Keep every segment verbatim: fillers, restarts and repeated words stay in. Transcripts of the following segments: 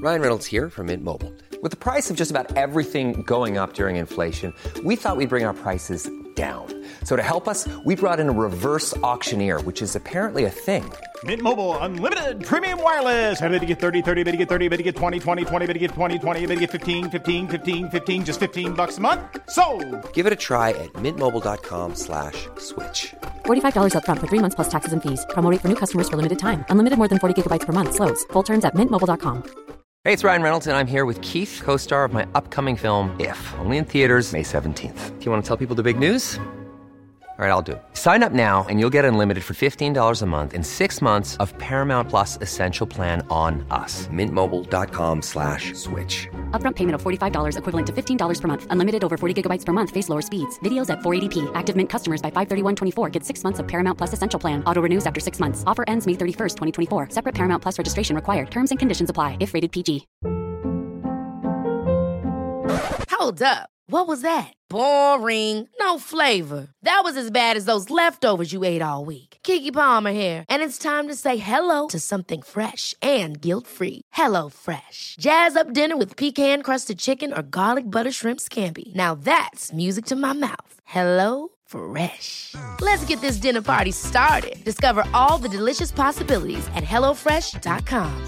Ryan Reynolds here from Mint Mobile. With the price of just about everything going up during inflation, we thought we'd bring our prices down. So to help us, we brought in a reverse auctioneer, which is apparently a thing. Mint Mobile Unlimited Premium Wireless. How to get thirty, thirty, how to get thirty, how to get twenty, twenty, twenty, how to get twenty, twenty, how to get fifteen, fifteen, fifteen, fifteen, just fifteen bucks a month? Sold! Give it a try at mintmobile.com slash switch. forty-five dollars up front for three months plus taxes and fees. Promo rate for new customers for limited time. Unlimited more than forty gigabytes per month. Slows full terms at mint mobile dot com. Hey, it's Ryan Reynolds, and I'm here with Keith, co-star of my upcoming film, If, only in theaters May seventeenth. Do you want to tell people the big news? All right, I'll do it. Sign up now and you'll get unlimited for fifteen dollars a month and six months of Paramount Plus Essential Plan on us. Mintmobile.com slash switch. Upfront payment of forty-five dollars equivalent to fifteen dollars per month. Unlimited over forty gigabytes per month. Face lower speeds. Videos at four eighty p. Active Mint customers by five thirty-one twenty-four get six months of Paramount Plus Essential Plan. Auto renews after six months. Offer ends May thirty-first, twenty twenty-four. Separate Paramount Plus registration required. Terms and conditions apply if rated P G. Hold up. What was that? Boring. No flavor. That was as bad as those leftovers you ate all week. Keke Palmer here, and it's time to say hello to something fresh and guilt-free. Hello Fresh. Jazz up dinner with pecan-crusted chicken or garlic butter shrimp scampi. Now that's music to my mouth. Hello Fresh. Let's get this dinner party started. Discover all the delicious possibilities at hello fresh dot com.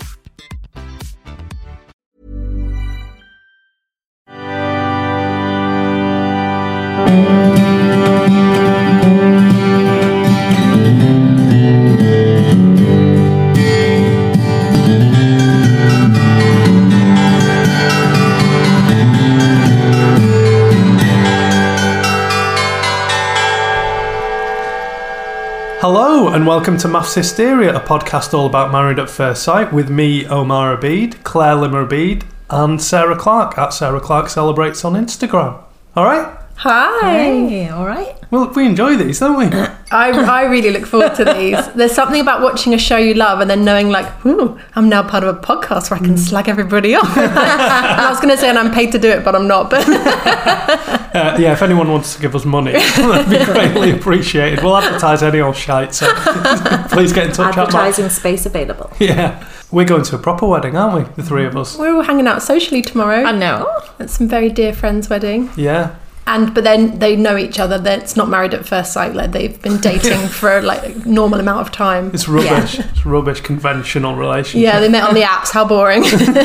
Hello and welcome to Maths Hysteria, a podcast all about Married at First Sight with me, Omar Abid, Claire Limmer Abid, and Sarah Clark at Sarah Clark Celebrates on Instagram. All right? Hi. Hey, all right. Well, we enjoy these, don't we? I, I really look forward to these. There's something about watching a show you love and then knowing like, ooh, I'm now part of a podcast where I can slag everybody off. I was going to say, and I'm paid to do it, but I'm not. But uh, yeah, if anyone wants to give us money, that'd be greatly appreciated. We'll advertise any old shite, so please get in touch. Advertising space available. Yeah. We're going to a proper wedding, aren't we? The three of us. We're all hanging out socially tomorrow. I know. At some very dear friend's wedding. Yeah. And but then they know each other. It's not Married at First Sight. Like they've been dating for like a normal amount of time. It's rubbish. Yeah. It's rubbish conventional relationship. Yeah, they met on the apps. How boring.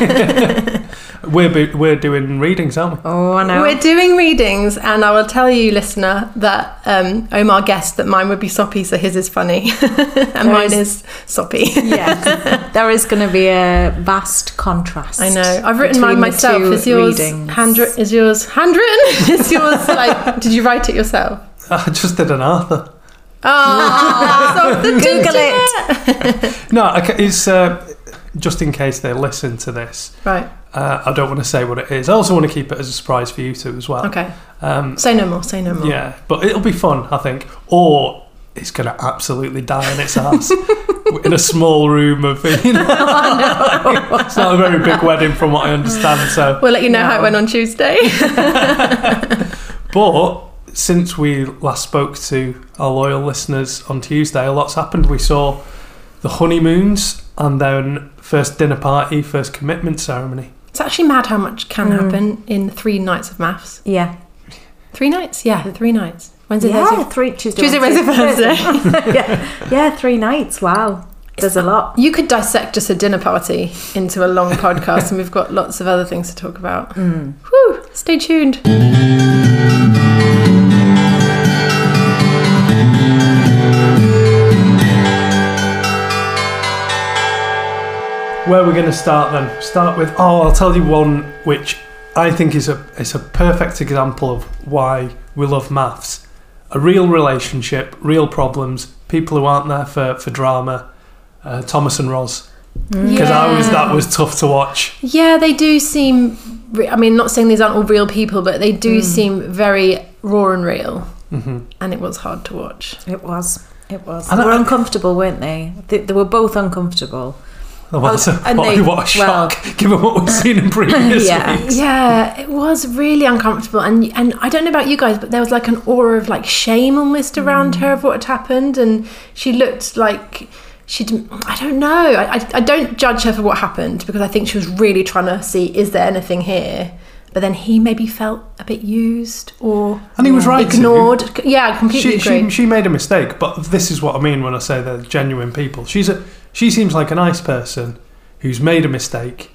We're be, we're doing readings, aren't we? Oh, I know. We're doing readings, and I will tell you, listener, that um, Omar guessed that mine would be soppy, so his is funny, and there mine is, is soppy. Yeah, there is going to be a vast contrast. I know. I've written mine myself. Is yours handwritten? Is yours handwritten? Is yours like? Did you write it yourself? I just did an Arthur. Oh, so Google it. No, it's uh, just in case they listen to this. Right. Uh, I don't want to say what it is. I also want to keep it as a surprise for you two as well. Okay. Um, say no more, say no more. Yeah, but it'll be fun, I think. Or it's going to absolutely die on its ass in a small room of, you know. Oh, no. It's not a very big wedding from what I understand, so. We'll let you know no. how it went on Tuesday. But since we last spoke to our loyal listeners on Tuesday, a lot's happened. We saw the honeymoons and then first dinner party, first commitment ceremony. It's actually mad how much can mm. happen in three nights of maths. Yeah. Three nights? Yeah, three nights. Wednesday, yeah, Thursday. Three, Tuesday, Tuesday, Wednesday, Thursday. yeah. yeah, three nights. Wow. There's a lot. You could dissect just a dinner party into a long podcast, and we've got lots of other things to talk about. Mm. Whew, stay tuned. Where we're going to start then? Start with, oh, I'll tell you one which I think is a is a perfect example of why we love maths. A real relationship, real problems, people who aren't there for, for drama. Uh, Thomas and Roz. Because yeah. I was that was tough to watch. Yeah, they do seem, I mean, not saying these aren't all real people, but they do mm. seem very raw and real. Mm-hmm. And it was hard to watch. It was. It was. And they were I, uncomfortable, weren't they? they? They were both uncomfortable. Well, well, so, what, they, what a shock, well, given what we've seen in previous yeah. weeks. Yeah, it was really uncomfortable. And and I don't know about you guys, but there was like an aura of like shame almost around mm. her of what had happened. And she looked like she didn't, I don't know. I, I, I don't judge her for what happened because I think she was really trying to see, is there anything here? But then he maybe felt a bit used or and he was right ignored. To. Yeah, I completely she, agree. She, she made a mistake, but this is what I mean when I say they're genuine people. She's a, she seems like a nice person who's made a mistake.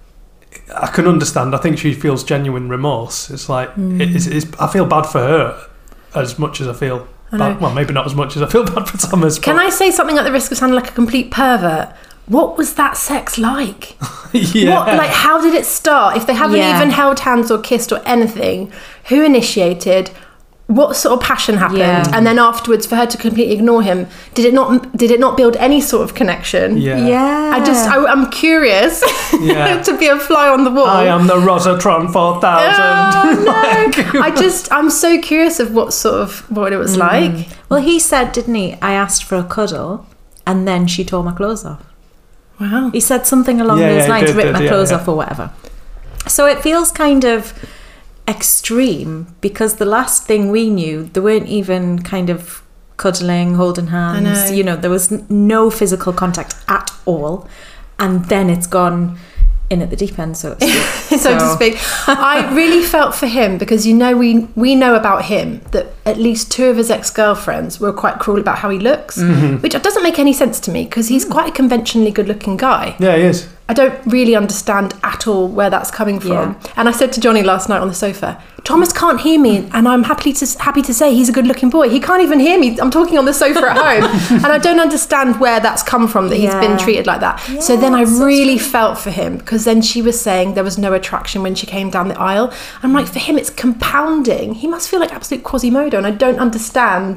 I can understand. I think she feels genuine remorse. It's like, mm. it's, it's, I feel bad for her as much as I feel bad. Well, maybe not as much as I feel bad for Thomas. Can but. I say something at the risk of sounding like a complete pervert? What was that sex like? yeah. What, like, how did it start? If they haven't yeah. even held hands or kissed or anything, who initiated? What sort of passion happened? Yeah. And then afterwards, for her to completely ignore him, did it not? Did it not build any sort of connection? Yeah. yeah. I just, I, I'm curious yeah. to be a fly on the wall. I am the Rosatron four thousand. Oh, no. I just, I'm so curious of what sort of what it was mm. like. Well, he said, didn't he? I asked for a cuddle, and then she tore my clothes off. Wow. He said something along yeah, those yeah, lines, did, rip did, my yeah, clothes yeah. off or whatever. So it feels kind of extreme because the last thing we knew, they weren't even kind of cuddling, holding hands. I know. You know, there was n- no physical contact at all. And then it's gone in at the deep end, so to speak. so, so to speak. I really felt for him because, you know, we we know about him that at least two of his ex-girlfriends were quite cruel about how he looks, mm-hmm. which doesn't make any sense to me because he's quite a conventionally good-looking guy. Yeah, he is. I don't really understand at all where that's coming from. Yeah. And I said to Johnny last night on the sofa, Thomas can't hear me, and I'm happy to happy to say he's a good-looking boy. He can't even hear me. I'm talking on the sofa at home, and I don't understand where that's come from, that he's Yeah. been treated like that. Yeah, so then I so really strange. felt for him, because then she was saying there was no attraction when she came down the aisle. I'm like, for him, it's compounding. He must feel like absolute Quasimodo, and I don't understand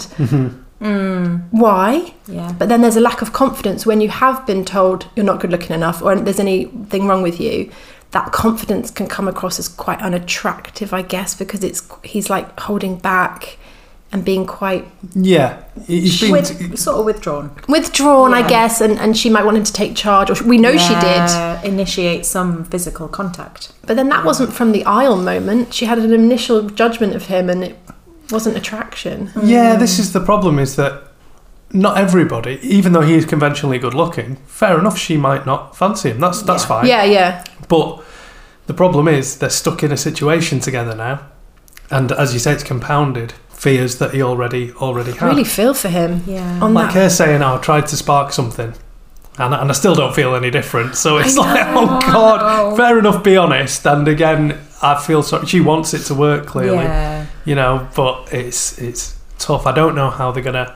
mm. why. Yeah. But then there's a lack of confidence when you have been told you're not good looking enough or there's anything wrong with you. That confidence can come across as quite unattractive, I guess, because it's he's like holding back and being quite yeah he's been With, t- sort of withdrawn withdrawn, Yeah. I guess, and, and she might want him to take charge, or we know she did. Initiate some physical contact. But then that wasn't from the aisle moment. She had an initial judgment of him and it wasn't attraction. yeah this is the problem, is that not everybody, even though he is conventionally good looking, fair enough, she might not fancy him. That's that's Yeah. fine. Yeah, yeah. But the problem is they're stuck in a situation together now, and as you say, it's compounded fears that he already already I had. really feel for him. Yeah. On Like that. her saying, "Oh, I tried to spark something," and and I still don't feel any different. So it's I like, know. oh God, fair enough, be honest. And again, I feel sorry. She wants it to work clearly, Yeah. you know, but it's it's tough. I don't know how they're gonna.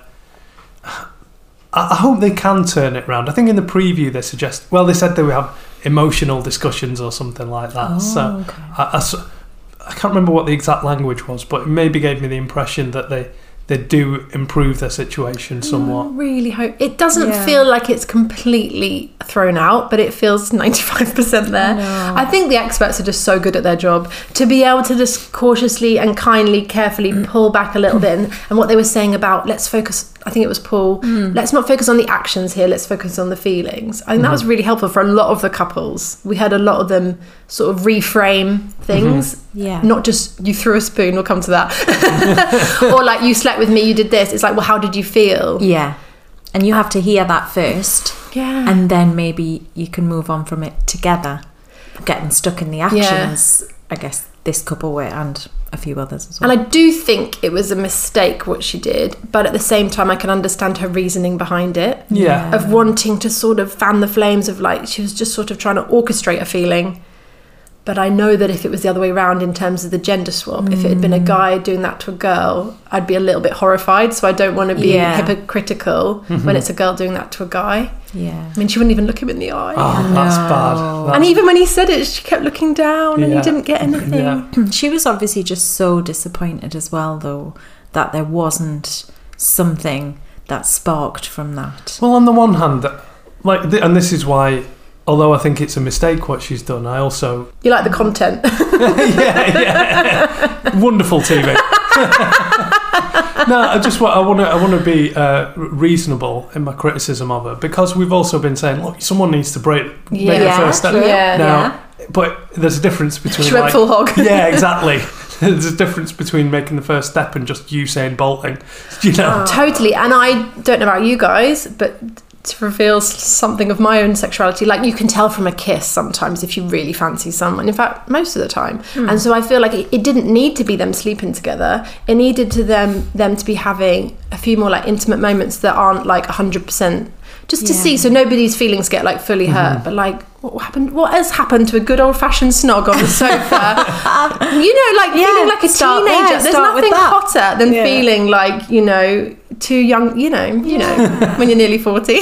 I I hope they can turn it round. I think in the preview they suggest, well, they said they would have emotional discussions or something like that. Oh, so okay. I, I s- I can't remember what the exact language was, but it maybe gave me the impression that they, they do improve their situation somewhat. I really hope it doesn't Yeah. feel like it's completely thrown out, but it feels ninety-five percent there. No. I think the experts are just so good at their job to be able to just cautiously and kindly, carefully pull back a little bit. And, and what they were saying about, let's focus, I think it was Paul, let's not focus on the actions here, let's focus on the feelings. I think that was really helpful for a lot of the couples. We had a lot of them sort of reframe things. Yeah. Not just you threw a spoon, we'll come to that. Or like you slept with me, you did this. It's like, well, how did you feel? Yeah. And you have to hear that first. Yeah. And then maybe you can move on from it together. Getting stuck in the actions, I guess this couple were, and a few others as well. And I do think it was a mistake what she did, but at the same time I can understand her reasoning behind it. Yeah. Of wanting to sort of fan the flames of, like, she was just sort of trying to orchestrate a feeling. But I know that if it was the other way around in terms of the gender swap, mm. if it had been a guy doing that to a girl, I'd be a little bit horrified. So I don't want to be Yeah. hypocritical Mm-hmm. when it's a girl doing that to a guy. Yeah. I mean, she wouldn't even look him in the eye. Oh, that's bad. That's, and even when he said it, she kept looking down and Yeah. he didn't get anything. Yeah. She was obviously just so disappointed as well, though, that there wasn't something that sparked from that. Well, on the one hand, like, th- and this is why, although I think it's a mistake what she's done, I also You like the content. yeah, yeah, wonderful T V. No, I just want I want to I want to be uh, reasonable in my criticism of her, because we've also been saying, look, someone needs to break make the Yeah, first step. yeah, now, yeah. but there's a difference between She went like, full hog. Yeah, exactly. There's a difference between making the first step and just Usain Bolting. You know. Totally. And I don't know about you guys, but to reveal something of my own sexuality. Like, you can tell from a kiss sometimes if you really fancy someone. In fact, most of the time. Mm. And so I feel like it, it didn't need to be them sleeping together. It needed to them them to be having a few more like intimate moments that aren't like one hundred percent just to yeah. see, so nobody's feelings get like fully hurt. Mm-hmm. But like, what happened? What has happened to a good old fashioned snog on the sofa? you know, like yeah, feeling like a start, teenager. Yeah, There's nothing hotter than yeah. feeling like, you know, too young. You know, you know, when you're nearly forty.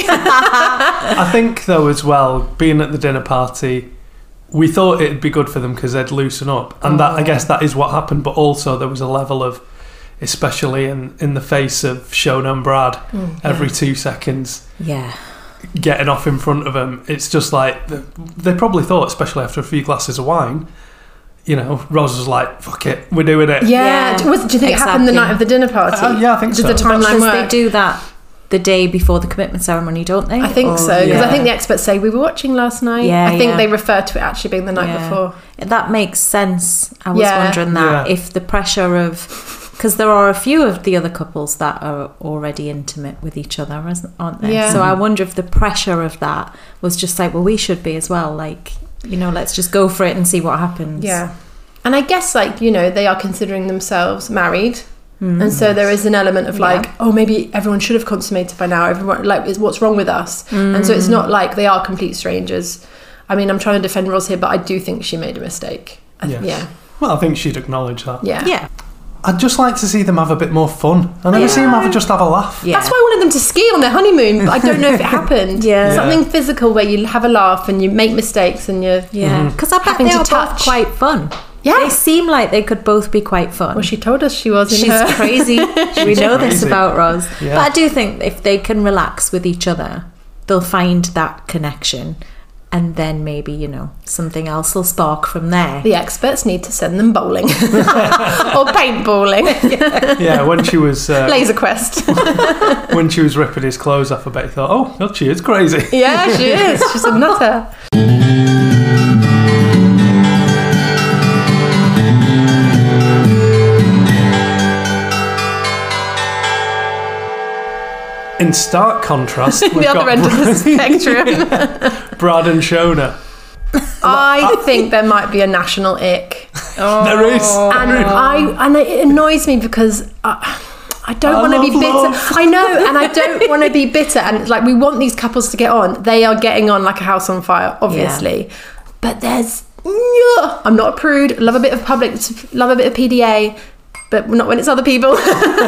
I think though as well, being at the dinner party, we thought it'd be good for them because they'd loosen up, and oh. that I guess that is what happened. But also there was a level of, especially in, in the face of Shona and Brad, mm, every yeah. two seconds, yeah, getting off in front of them. It's just like, they probably thought, especially after a few glasses of wine, you know, Ros was like, fuck it, we're doing it. Yeah. yeah. Was, do you think exactly. it happened the night of the dinner party? Uh, yeah, I think Did so. Did the timeline work? They do that the day before the commitment ceremony, don't they? I think or, so, because yeah. I think the experts say we were watching last night. Yeah, I think yeah. they refer to it actually being the night yeah. before. That makes sense. I was yeah. wondering that, yeah. if the pressure of... Because there are a few of the other couples that are already intimate with each other, aren't there? Yeah. So I wonder if the pressure of that was just like, well, we should be as well. Like, you know, let's just go for it and see what happens. Yeah. And I guess, like, you know, they are considering themselves married. Mm. And so there is an element of like, yeah. oh, maybe everyone should have consummated by now. Everyone, like, what's wrong with us? Mm. And so it's not like they are complete strangers. I mean, I'm trying to defend Ros here, but I do think she made a mistake. I th- yes. Yeah. Well, I think she'd acknowledge that. Yeah. Yeah. I'd just like to see them have a bit more fun. I never yeah. see them have just have a laugh. Yeah. That's why I wanted them to ski on their honeymoon, but I don't know if it happened. yeah. Something yeah. physical where you have a laugh and you make mistakes and you're yeah. Because mm-hmm. I bet they are both quite fun. Yeah. They seem like they could both be quite fun. Well, she told us she was in She's her. crazy. We know crazy. this about Ros. Yeah. But I do think if they can relax with each other, they'll find that connection. And then maybe, you know, something else will spark from there. The experts need to send them bowling. Or paintballing. yeah. yeah, when she was... Uh, Laser Quest. when she was ripping his clothes off, I bet he thought, oh, God, she is crazy. Yeah, she is. She's a nutter. In stark contrast, we've the other got end Brad, of the spectrum. Brad and Shona. I think there might be a national ick. Oh. There is. And I and it annoys me because I, I don't want to be bitter. Love. I know, and I don't want to be bitter. And it's like, we want these couples to get on. They are getting on like a house on fire, obviously. Yeah. But there's, I'm not a prude. Love a bit of public, love a bit of P D A. But not when it's other people.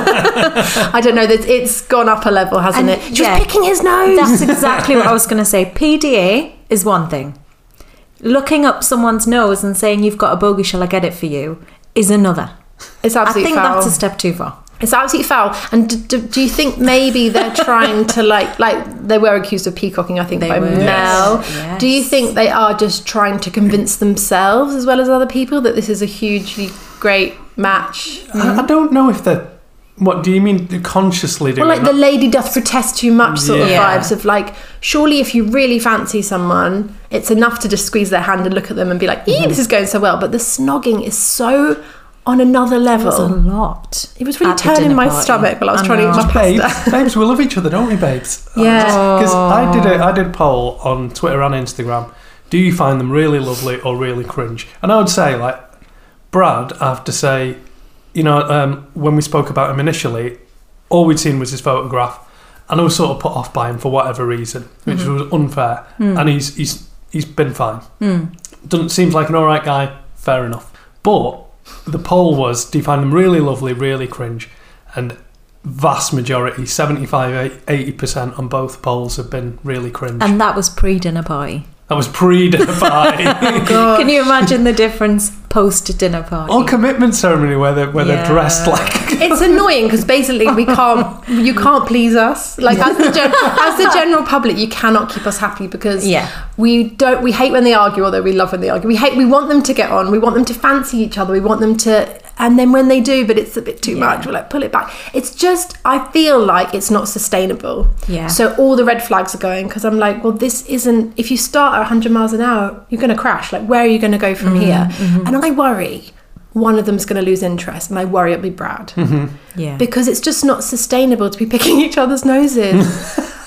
I don't know. It's gone up a level, hasn't and, it? Just yeah, picking his nose. That's exactly what I was going to say. P D A is one thing. Looking up someone's nose and saying, you've got a bogey, shall I get it for you, is another. It's absolutely I think foul. that's a step too far. It's absolutely foul. And do, do, do you think maybe they're trying to like, like they were accused of peacocking, I think, they by were. Mel. Yes. Yes. Do you think they are just trying to convince themselves as well as other people that this is a hugely great match? I, I don't know if they're... What do you mean consciously doing? Well, like that? the lady doth protest too much sort yeah. of vibes of like, surely if you really fancy someone, it's enough to just squeeze their hand and look at them and be like, ee, mm-hmm. this is going so well. But the snogging is so on another level. It was a lot. It was really turning my party. stomach while I was I trying know. to eat my babes, pasta. Babes, we love each other, don't we, babes? Yeah. Because I did a I did a poll on Twitter and Instagram. Do you find them really lovely or really cringe? And I would say, like, Brad, I have to say, you know, um, when we spoke about him initially, all we'd seen was his photograph, and I was sort of put off by him for whatever reason, which mm-hmm. was unfair. Mm. And he's he's he's been fine. Mm. Doesn't seems like an all right guy. Fair enough. But the poll was: do you find them really lovely, really cringe? And vast majority, seventy-five, eighty percent on both polls have been really cringe. And that was pre-dinner party. That was pre-dinner party. Oh, God. Can you imagine the difference post-dinner party? Or commitment ceremony where they're, where yeah. they're dressed like... It's annoying because basically we can't, you can't please us. Like as the, gen, as the general public, you cannot keep us happy because yeah. we don't, we hate when they argue, although we love when they argue. We hate, we want them to get on. We want them to fancy each other. We want them to, and then when they do, but it's a bit too yeah. much, we're like, pull it back. It's just, I feel like it's not sustainable. Yeah. So all the red flags are going because I'm like, well, this isn't, if you start at one hundred miles an hour, you're going to crash. Like, where are you going to go from mm-hmm, here? Mm-hmm. And I worry one of them's going to lose interest, and I worry it'll be Brad. Mm-hmm. Yeah. Because it's just not sustainable to be picking each other's noses.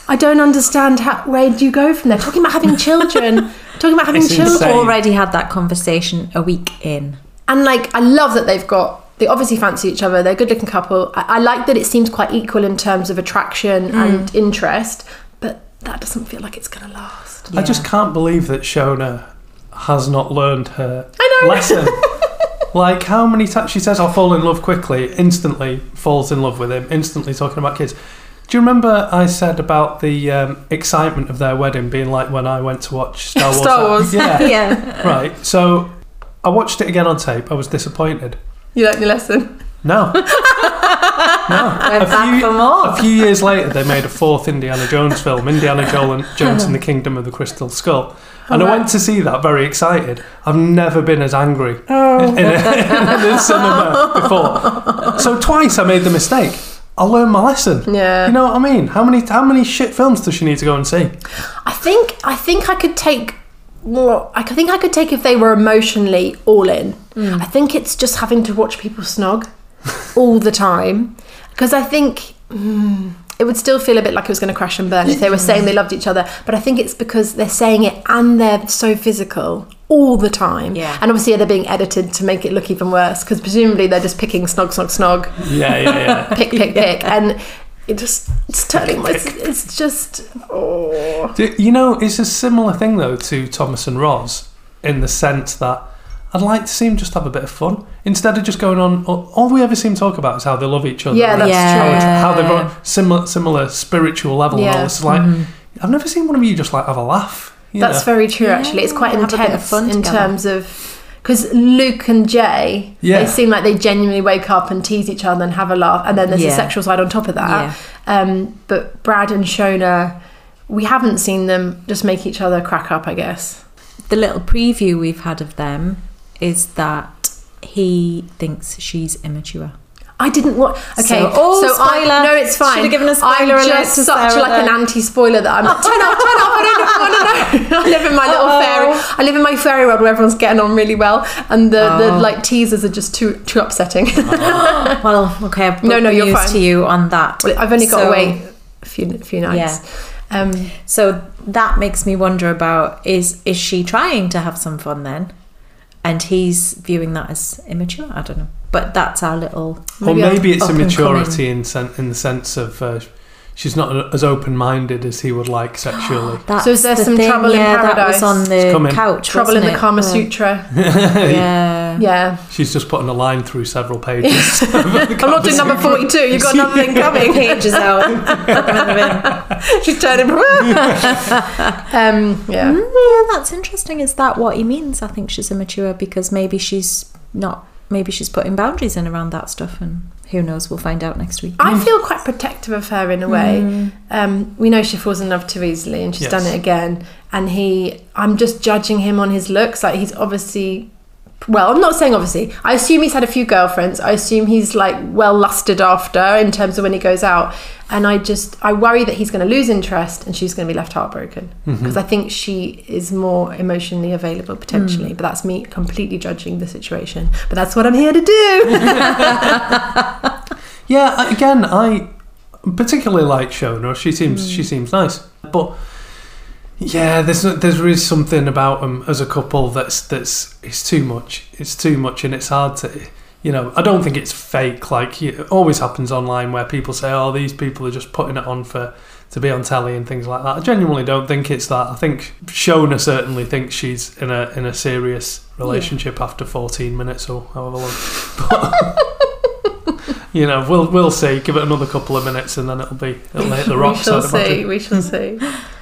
I don't understand how, where do you go from there? Talking about having children, talking about having It's children. insane. Already had that conversation a week in. And like, I love that they've got, they obviously fancy each other. They're a good looking couple. I, I like that it seems quite equal in terms of attraction and interest, but that doesn't feel like it's going to last. I just can't believe that Shona has not learned her I know. lesson. Like, how many times she says, I'll fall in love quickly, instantly falls in love with him, instantly talking about kids. Do you remember I said about the um, excitement of their wedding being like when I went to watch Star Wars? Star Wars. Yeah. Yeah. Right. So I watched it again on tape. I was disappointed. You learnt your lesson? No. No. We're A back few, for more. a few years later, they made a fourth Indiana Jones film, Indiana Jo- Jones and the Kingdom of the Crystal Skull. And I went to see that very excited. I've never been as angry in, a, in a cinema before. So twice I made the mistake. I learned my lesson. Yeah. You know what I mean? How many how many shit films does she need to go and see? I think I think I could take more. I think I could take if they were emotionally all in. I think it's just having to watch people snog all the time, because I think mm, it would still feel a bit like it was going to crash and burn if they were saying they loved each other. But I think it's because they're saying it and they're so physical all the time. Yeah. And obviously they're being edited to make it look even worse, because presumably they're just picking snog, snog, snog, Yeah, yeah, yeah. pick, pick, pick, and it just it's turning. It's, it's just oh. Do- You know, it's a similar thing though to Thomas and Roz, in the sense that I'd like to see them just have a bit of fun instead of just going on. All we ever seem to talk about is how they love each other. Yeah, that's Yeah. true. How they've on similar, similar spiritual level. Yeah. And all this. Like, I've never seen one of you just like have a laugh. you That's know? very true, actually. It's quite have a bit of intense fun in together. terms of... Because Luke and Jay, Yeah. they seem like they genuinely wake up and tease each other and have a laugh. And then there's Yeah. a sexual side on top of that. Um, but Brad and Shona, we haven't seen them just make each other crack up, I guess. The little preview we've had of them is that he thinks she's immature. I didn't want... Okay, So- oh, so I, spoiler. no, it's fine. Should've given a spoiler I'm alert just to such Sarah like an then. anti-spoiler that I'm like, turn off, turn off, I don't want to know. I live in my little Uh-oh. fairy... I live in my fairy world where everyone's getting on really well, and the, the Oh. like teasers are just too too upsetting. Well, okay, I've No, got no, the you're news fine. to you on that. Well, I've only got to So- wait a few few nights. Um, So that makes me wonder about, is is she trying to have some fun then? And he's viewing that as immature? I don't know. But that's our little... Or Maybe maybe it's up and immaturity in sen- in the sense of uh, she's not as open-minded as he would like sexually. That's So is there the some thing, trouble in yeah, that was paradise? on It's the coming. couch, Trouble in wasn't the it? Kama Oh, Sutra. Yeah. Yeah. She's just putting a line through several pages. I'm not doing number forty-two. You've got another thing coming. Pages out. She's turning. um, yeah. Yeah, that's interesting. Is that what he means? I think she's immature because maybe she's not... Maybe she's putting boundaries in around that stuff, and who knows? We'll find out next week. I feel quite protective of her in a way. Um, we know she falls in love too easily, and she's Yes. done it again. And he, I'm just judging him on his looks. Like, he's obviously, well, I'm not saying obviously. I assume he's had a few girlfriends. I assume he's like well lusted after in terms of when he goes out. And I just, I worry that he's going to lose interest and she's going to be left heartbroken, because I think she is more emotionally available potentially. But that's me completely judging the situation. But that's what I'm here to do. Yeah, again, I particularly like Shona. She seems she seems nice, but yeah, there's there's really something about them as a couple that's that's it's too much. It's too much, and it's hard to, you know. I don't think it's fake. Like it always happens online, where people say, "Oh, these people are just putting it on for to be on telly and things like that." I genuinely don't think it's that. I think Shona certainly thinks she's in a in a serious relationship after fourteen minutes or however long. But, you know, we'll we'll see. Give it another couple of minutes, and then it'll be it'll hit the We rocks. shall I'd imagine. see. We shall see.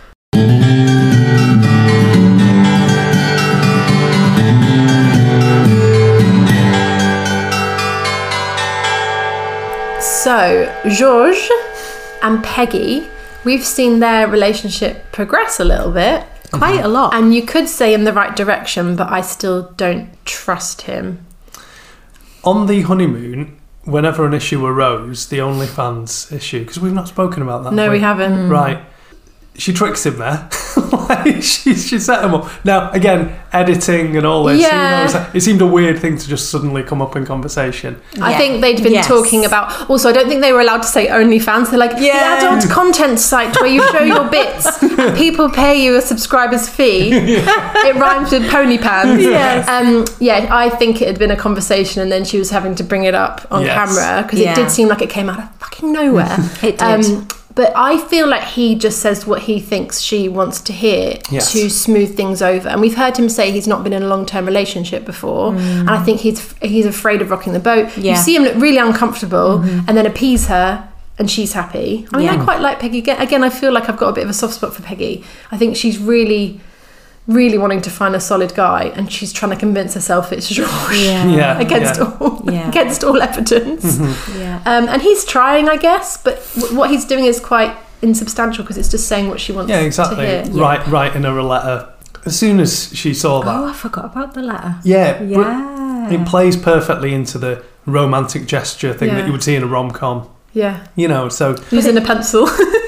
So, Georges and Peggy, we've seen their relationship progress a little bit. Quite a lot. And you could say in the right direction, but I still don't trust him. On the honeymoon, whenever an issue arose, the OnlyFans issue, because we've not spoken about that. No, have we haven't. Right. she tricks him there. Like, she, she set him up. Now, again, editing and all this, Yeah. you know, it, was like, it seemed a weird thing to just suddenly come up in conversation. I Yeah. think they'd been Yes. talking about. Also, I don't think they were allowed to say OnlyFans. They're like Yeah. the adult content site where you show your bits and people pay you a subscriber's fee. It rhymes with pony pants. Yes. Um, yeah, I think it had been a conversation, and then she was having to bring it up on Yes. camera because Yeah. it did seem like it came out of fucking nowhere. It did. Um, but I feel like he just says what he thinks she wants to hear Yes. to smooth things over. And we've heard him say he's not been in a long-term relationship before, and I think he's he's afraid of rocking the boat. You Yeah. see him look really uncomfortable, and then appease her, and she's happy. I mean, Yeah. I quite like Peggy. Again, again, I feel like I've got a bit of a soft spot for Peggy. I think she's really, really wanting to find a solid guy, and she's trying to convince herself it's George. Yeah. Yeah. Against yeah. all, Yeah. against all evidence. Yeah. Um, and he's trying, I guess, but w- what he's doing is quite insubstantial because it's just saying what she wants Yeah, exactly. to hear. Right, writing her a letter. As soon as she saw that, Oh, I forgot about the letter. yeah, br- Yeah. it plays perfectly into the romantic gesture thing Yeah. that you would see in a rom-com. Yeah. You know, so Using a pencil.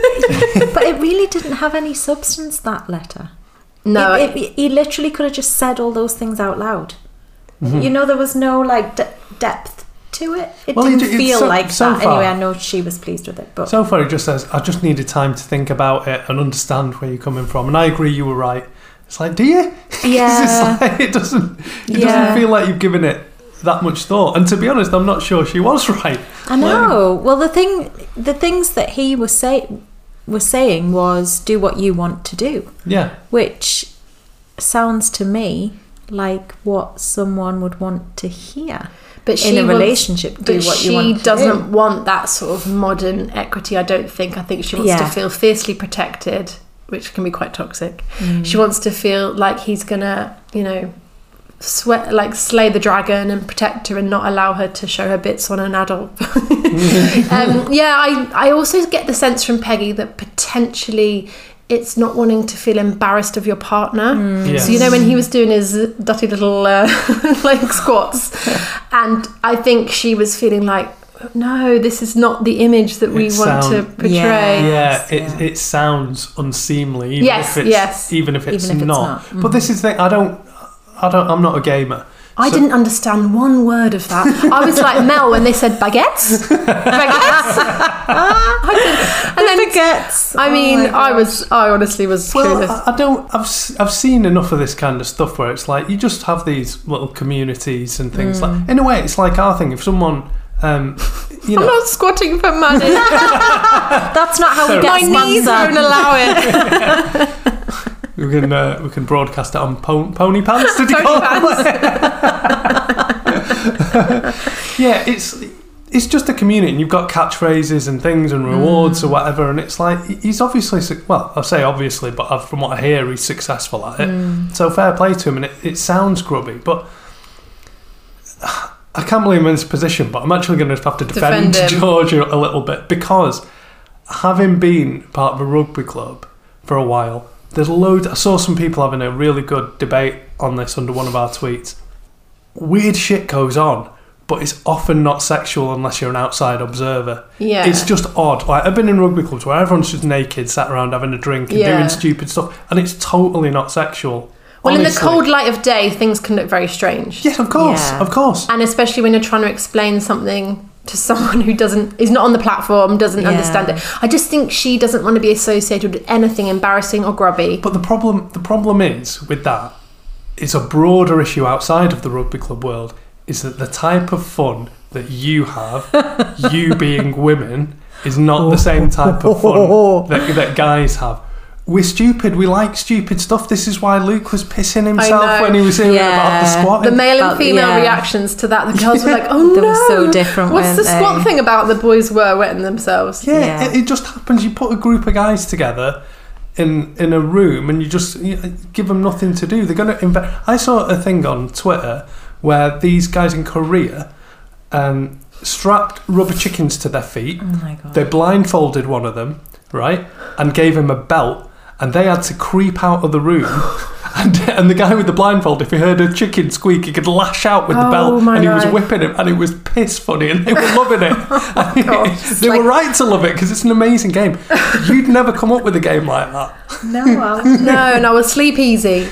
But it really didn't have any substance, that letter. no. It, it, he literally could have just said all those things out loud. Mm-hmm. You know, there was no like de- depth to it. It Well, didn't it- it's feel so- like so that. far- Anyway, I know she was pleased with it, but so far it just says, I just needed time to think about it and understand where you're coming from. And I agree, you were right. It's like, do you? 'Cause Yeah. it's like, it doesn't, it Yeah. doesn't feel like you've given it that much thought. And to be honest, I'm not sure she was right. I know. Well, the thing, the things that he was say was saying was do what you want to do, Yeah. which sounds to me like what someone would want to hear. But in she a wants- relationship, do but what she you want to doesn't do. want that sort of modern equity. I don't think. I think she wants to Yeah. feel fiercely protected, which can be quite toxic. Mm. She wants to feel like he's gonna, you know, sweat like slay the dragon and protect her and not allow her to show her bits on an adult. um, yeah, I I also get the sense from Peggy that potentially it's not wanting to feel embarrassed of your partner. Yes. So you know when he was doing his dirty little uh, like squats, and I think she was feeling like, no, this is not the image that we It want sound- to portray. Yeah. Yeah, it, yeah. it sounds unseemly. Even Yes, if it's, yes. Even if it's Even if it's not. not. Mm-hmm. But this is the thing. I don't. I don't. I'm not a gamer. I So- didn't understand one word of that. I was like Mel when they said baguettes. Baguettes. I didn't- and then Baguettes. I mean, Oh my I gosh. was, I honestly was Well, clueless. I, I don't. I've s- I've seen enough of this kind of stuff where it's like you just have these little communities and things like. In a way, it's like our thing. If someone, um, you I'm know, not squatting for money. That's not how we So- get My knees sponsor. won't allow it. we can uh, we can broadcast it on po- pony pants. Did you Pony call it? Yeah, it's. It's just a community, and you've got catchphrases and things and rewards or whatever, and it's like he's obviously su- well, I say obviously, but I've- from what I hear, he's successful at it. So fair play to him, and it, it sounds grubby, but I can't believe I'm in this position. But I'm actually going to have to defend, Defend him. George a little bit because having been part of a rugby club for a while, there's loads. I saw some people having a really good debate on this under one of our tweets. Weird shit goes on. But it's often not sexual unless you're an outside observer. Yeah. It's just odd. Like I've been in rugby clubs where everyone's just naked, sat around having a drink and Yeah. doing stupid stuff, and it's totally not sexual. Well, in the honestly. cold light of day, things can look very strange. Yes, of course, Yeah. of course. And especially when you're trying to explain something to someone who doesn't is not on the platform, doesn't Yeah. understand it. I just think she doesn't want to be associated with anything embarrassing or grubby. But the problem, the problem is with that, it's a broader issue outside of the rugby club world. Is that the type of fun that you have, you being women, is not the same type of fun that, that guys have. We're stupid. We like stupid stuff. This is why Luke was pissing himself know. when he was hearing Yeah. about the squat. The male and About- female yeah. reactions to that, the girls were like, "Oh They no, were so different, What's the weren't squat they? thing about?" The boys were wetting themselves. Yeah, Yeah. It, it just happens. You put a group of guys together in in a room, and you just you give them nothing to do. They're going to invent. I saw a thing on Twitter where these guys in Korea um, strapped rubber chickens to their feet. Oh my god. They blindfolded one of them, right, and gave him a belt, and they had to creep out of the room And, and the guy with the blindfold, if he heard a chicken squeak, he could lash out with the Oh, bell, my and he was life. whipping him, and it was piss funny, and they were loving it. gosh, they were right to love it because it's an amazing game. You'd never come up with a game like that. No, I was No, no, we'll sleep easy.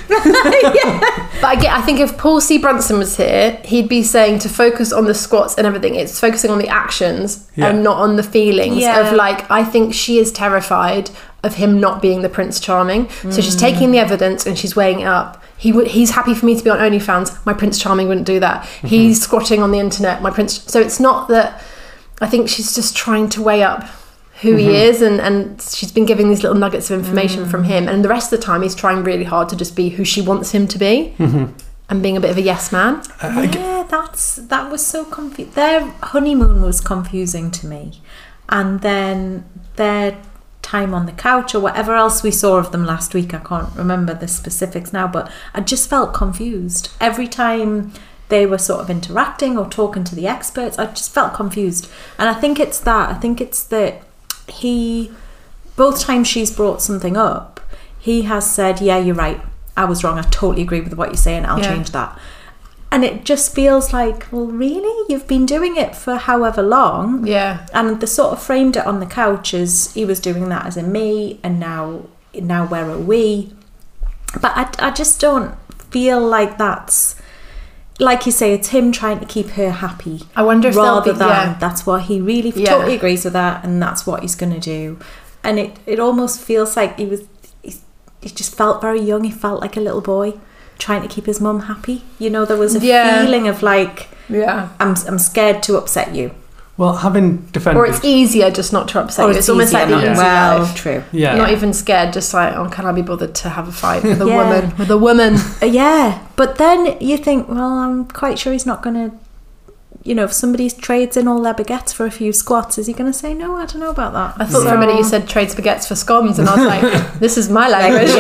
But I get. I think if Paul C. Brunson was here, he'd be saying to focus on the squats and everything. It's focusing on the actions Yeah. and not on the feelings Yeah. of like. I think she is terrified of him not being the Prince Charming. So she's taking the evidence and she's weighing it up. He would. He's happy for me to be on OnlyFans. My Prince Charming wouldn't do that. He's squatting on the internet. My Prince. So it's not that. I think she's just trying to weigh up who he is, and, and she's been giving these little nuggets of information from him, and the rest of the time he's trying really hard to just be who she wants him to be, and being a bit of a yes man. Yeah, that's that was so confusing. Their honeymoon was confusing to me, and then their time on the couch or whatever else we saw of them last week. I can't remember the specifics now, but I just felt confused every time they were sort of interacting or talking to the experts. I just felt confused, and I think it's that. I think it's that he, both times she's brought something up, he has said, "Yeah, you're right. I was wrong. I totally agree with what you're saying. I'll Yeah. change that." And it just feels like, well, really? You've been doing it for however long? Yeah. And they sort of framed it on the couch as he was doing that as a me, and now, now where are we? But I, I just don't feel like that's, like you say, it's him trying to keep her happy. I wonder if they'll rather be- than yeah. that's what he really Yeah. totally agrees with that, and that's what he's going to do. And it, it almost feels like he was, he, he just felt very young. He felt like a little boy trying to keep his mum happy. You know, there was a Yeah. feeling of like, Yeah. I'm I'm scared to upset you. Well, having defended... Or it's easier just not to upset Or you. it's It's almost easier like the not- easy well, life. true. yeah. Not even scared, just like, oh, can I be bothered to have a fight with a Yeah. woman? With a woman. Uh, yeah, but then you think, well, I'm quite sure he's not going to, you know, if somebody trades in all their baguettes for a few squats, is he going to say, no, I don't know about that? I thought for a minute you said trade spaghettis for scones, and I was like, this is my language.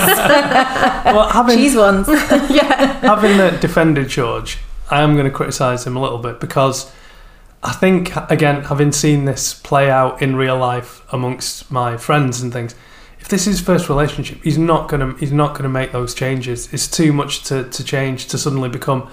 yes, Well, having, cheese ones. Yeah. having uh, defended George, I am going to criticise him a little bit because I think, again, having seen this play out in real life amongst my friends and things, if this is his first relationship, he's not going to he's not going to make those changes. It's too much to, to change to suddenly become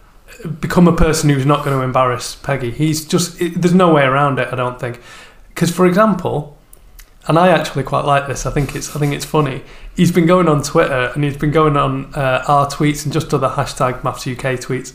become a person who's not going to embarrass Peggy. He's just it, there's no way around it, I don't think. Because, for example, and I actually quite like this. I think it's I think it's funny. He's been going on Twitter and he's been going on uh, our tweets and just other hashtag Maths U K tweets.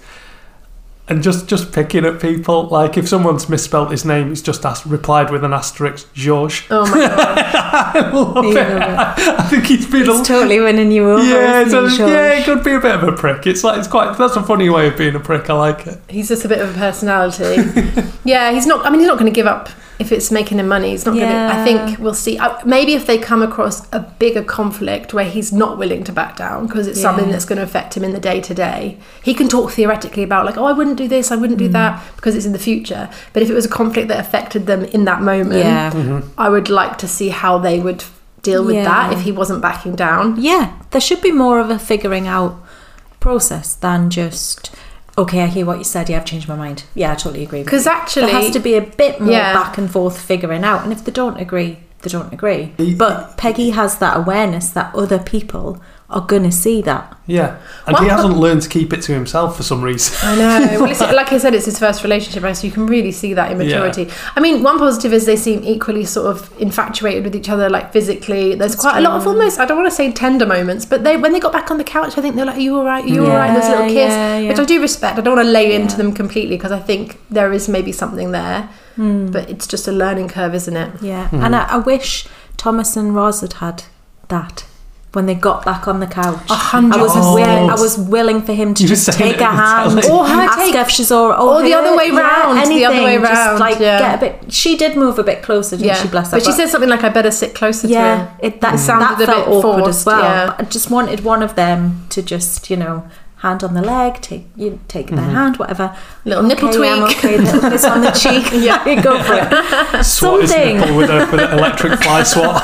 And just, just picking at people. Like, if someone's misspelt his name, he's just asked, replied with an asterisk, George. Oh my God. I love You it. love it. I think he's been... He's a, totally winning you over. yeah, isn't it's he, a, George? yeah, it could be a bit of a prick. It's like, it's quite... That's a funny way of being a prick. I like it. He's just a bit of a personality. Yeah, he's not. I mean, he's not going to give up if it's making him money. He's not Yeah. going to. I think we'll see. Uh, maybe if they come across a bigger conflict where he's not willing to back down because it's Yeah. something that's going to affect him in the day to day, he can talk theoretically about like, oh, I wouldn't do this, I wouldn't do that because it's in the future. But if it was a conflict that affected them in that moment, Yeah. I would like to see how they would deal with Yeah. that if he wasn't backing down. Yeah, there should be more of a figuring out process than just, okay, I hear what you said, yeah, I've changed my mind. Yeah, I totally agree with you. 'Cause actually- there has to be a bit more Yeah. back and forth figuring out, and if they don't agree, they don't agree. He- But Peggy has that awareness that other people are going to see that. Yeah. And Well, he hasn't learned to keep it to himself for some reason. I know. Well, it's, like I said, it's his first relationship, right? So you can really see that immaturity. Yeah. I mean, one positive is they seem equally sort of infatuated with each other, like physically. There's That's quite a lot of true. almost, I don't want to say tender moments, but they when they got back on the couch, I think they're like, are you all right? Are you all right? And there's a little kiss, Yeah, yeah, which yeah. I do respect. I don't want to lay into Yeah. them completely because I think there is maybe something there, but it's just a learning curve, isn't it? Yeah, and I, I wish Thomas and Roz had had that when they got back on the couch. A hundred I was percent. willing, I was willing for him to You were just saying take it a in the hand, telly. Or her ask take- if she's all, or the her- other way yeah, round, the anything, other way round, just like yeah. get a bit. She did move a bit closer, didn't Yeah. she? Bless her. But she said something like, I better sit closer to yeah, him. it, that, It sounded that a felt bit awkward forced, as well. yeah. But I just wanted one of them to just, you know, hand on the leg, take you take their hand, whatever. Little nipple okay, I'm tweak. okay, little kiss on the cheek. Yeah, go for it. Swat his Something. nipple with, a, with an electric fly swat.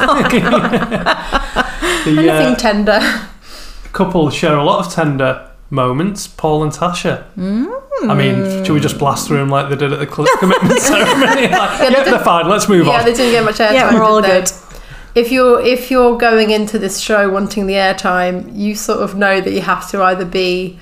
the Anything uh, tender. couple share a lot of tender moments, Paul and Tasha. I mean, should we just blast through them like they did at the cl- commitment ceremony? Like, yeah, they they're did- fine, let's move Yeah, on. they didn't get much airtime. Yeah, we're all did they? good. if you're if you're going into this show wanting the airtime, you sort of know that you have to either be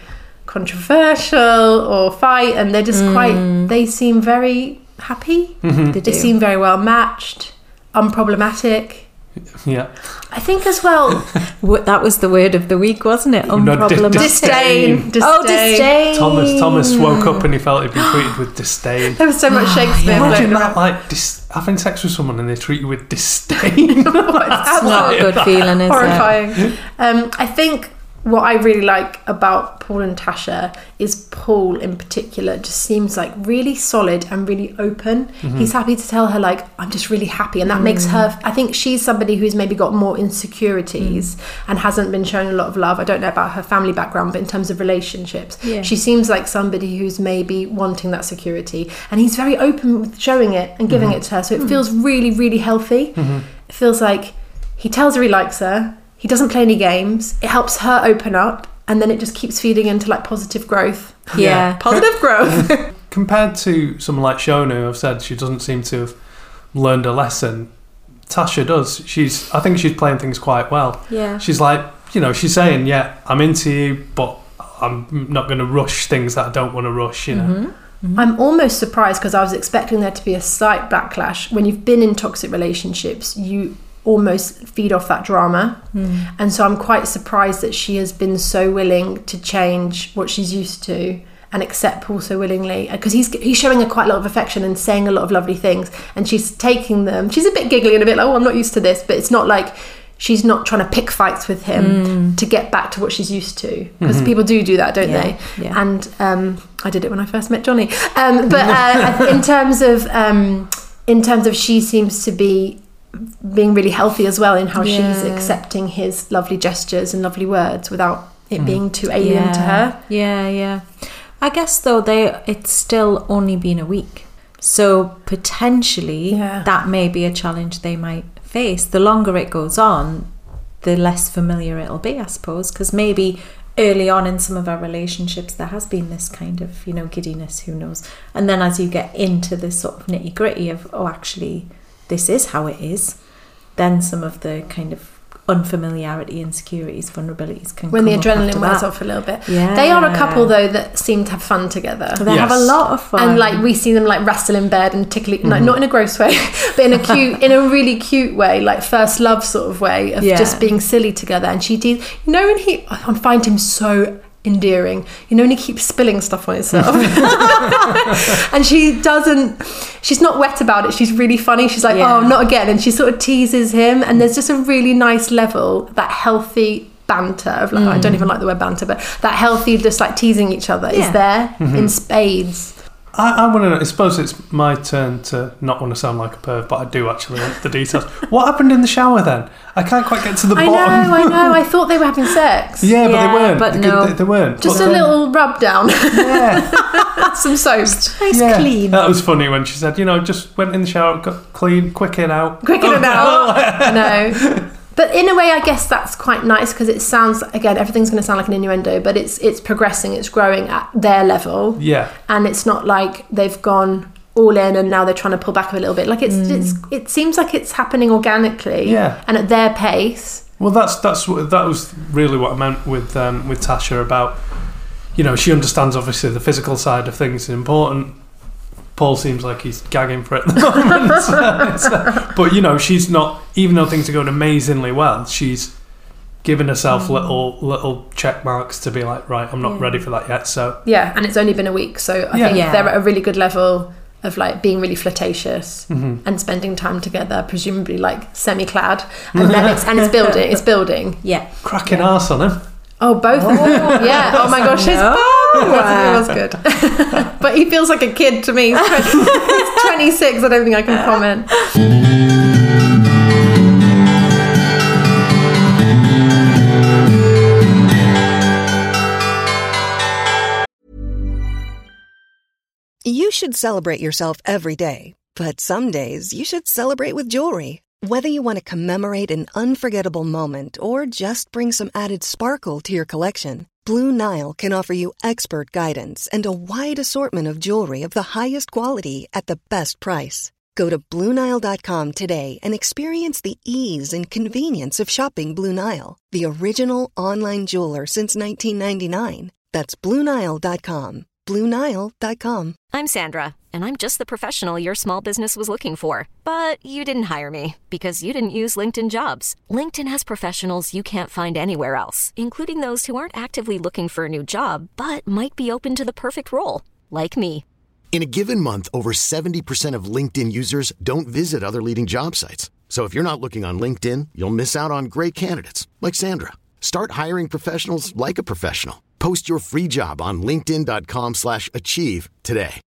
controversial or fight, and they're just mm. quite. They seem very happy. Mm-hmm. They, they seem very well matched, unproblematic. Yeah, I think as well. That was the word of the week, wasn't it? No, Unproblematic. dis- disdain. disdain. Oh, disdain. Thomas Thomas woke up and he felt he'd been treated with disdain. There was so much Shakespeare. Yeah. Imagine around. that, like dis- having sex with someone and they treat you with disdain. That's not a good feeling, is horrifying. it? Um, I think what I really like about Paul and Tasha is Paul in particular just seems like really solid and really open. Mm-hmm. He's happy to tell her, like, I'm just really happy, and that mm. makes her, I think she's somebody who's maybe got more insecurities mm. and hasn't been shown a lot of love. I don't know about her family background, but in terms of relationships, yeah. she seems like somebody who's maybe wanting that security, and he's very open with showing it and giving mm-hmm. it to her, so it mm. feels really, really healthy. Mm-hmm. It feels like he tells her he likes her. He doesn't play any games. It helps her open up, and then it just keeps feeding into like positive growth. Yeah, yeah. Positive growth. Compared to someone like Shona, who I've said she doesn't seem to have learned a lesson, Tasha does. She's, I think she's playing things quite well. Yeah. She's like, you know, she's saying, yeah, I'm into you, but I'm not going to rush things that I don't want to rush, you know. Mm-hmm. Mm-hmm. I'm almost surprised because I was expecting there to be a slight backlash. When you've been in toxic relationships, you almost feed off that drama, mm. and so I'm quite surprised that she has been so willing to change what she's used to and accept Paul so willingly, because he's he's showing her quite a lot of affection and saying a lot of lovely things, and she's taking them. She's a bit giggly and a bit like, oh, I'm not used to this, but it's not like she's not trying to pick fights with him mm. to get back to what she's used to, because mm-hmm. people do do that, don't yeah, they? Yeah. And um, I did it when I first met Johnny. Um, but uh, in terms of um, in terms of she seems to be being really healthy as well in how yeah. she's accepting his lovely gestures and lovely words without it mm. being too alien yeah. to her. Yeah, yeah. I guess though they it's still only been a week, so potentially yeah. that may be a challenge they might face. The longer it goes on, the less familiar it'll be, I suppose, because maybe early on in some of our relationships there has been this kind of, you know, giddiness, who knows, and then as you get into this sort of nitty gritty of, oh, actually this is how it is, then some of the kind of unfamiliarity, insecurities, vulnerabilities can when come the adrenaline up wears that. off a little bit. Yeah. They are a couple though that seem to have fun together. They yes. have a lot of fun, and like we see them like wrestle in bed and tickle, mm-hmm. like, not in a gross way, but in a cute, in a really cute way, like first love sort of way of yeah. just being silly together. And she did, you know, when he, I find him so endearing, you know, when he keeps spilling stuff on himself and she doesn't, she's not wet about it, she's really funny, she's like yeah. oh, not again, and she sort of teases him, and there's just a really nice level, that healthy banter of like, mm. I don't even like the word banter, but that healthy just like teasing each other yeah. is there mm-hmm. in spades. I, I want to know, I suppose it's my turn to not want to sound like a perv, but I do actually want the details. What happened in the shower then? I can't quite get to the I bottom. know, I know. I thought they were having sex. Yeah, but yeah, they weren't. But they, no. they, they weren't. Just but a then, little rub down. Yeah. Some soap. Nice yeah. clean. That was funny when she said, you know, just went in the shower, got clean, quick in, out. Quick in and out. No. But in a way, I guess that's quite nice, because it sounds, again, everything's going to sound like an innuendo, but it's it's progressing, it's growing at their level. Yeah. And it's not like they've gone all in and now they're trying to pull back a little bit. Like it's, mm. it's it seems like it's happening organically. Yeah. And at their pace. Well, that's that's what that was really what I meant with um, with Tasha about, you know, she understands obviously the physical side of things is important. Paul seems like he's gagging for it at the moment. so, so, but, you know, she's not, even though things are going amazingly well, she's given herself mm. little little check marks to be like, right, I'm not yeah. ready for that yet. So yeah, and it's only been a week, so I yeah. think yeah. they're at a really good level of like being really flirtatious mm-hmm. and spending time together, presumably like semi-clad, and then it's and it's building, it's building. Yeah, cracking yeah. arse on him. Oh, both of them. Yeah. Oh my gosh, his no. bum was, it was good. But he feels like a kid to me. He's, he's twenty-six. I don't think I can comment. You should celebrate yourself every day, but some days you should celebrate with jewelry. Whether you want to commemorate an unforgettable moment or just bring some added sparkle to your collection, Blue Nile can offer you expert guidance and a wide assortment of jewelry of the highest quality at the best price. Go to Blue Nile dot com today and experience the ease and convenience of shopping Blue Nile, the original online jeweler since nineteen ninety-nine. That's Blue Nile dot com. Blue Nile dot com. I'm Sandra, and I'm just the professional your small business was looking for. But you didn't hire me because you didn't use LinkedIn Jobs. LinkedIn has professionals you can't find anywhere else, including those who aren't actively looking for a new job, but might be open to the perfect role, like me. In a given month, over seventy percent of LinkedIn users don't visit other leading job sites. So if you're not looking on LinkedIn, you'll miss out on great candidates like Sandra. Start hiring professionals like a professional. Post your free job on linkedin dot com slash achieve today.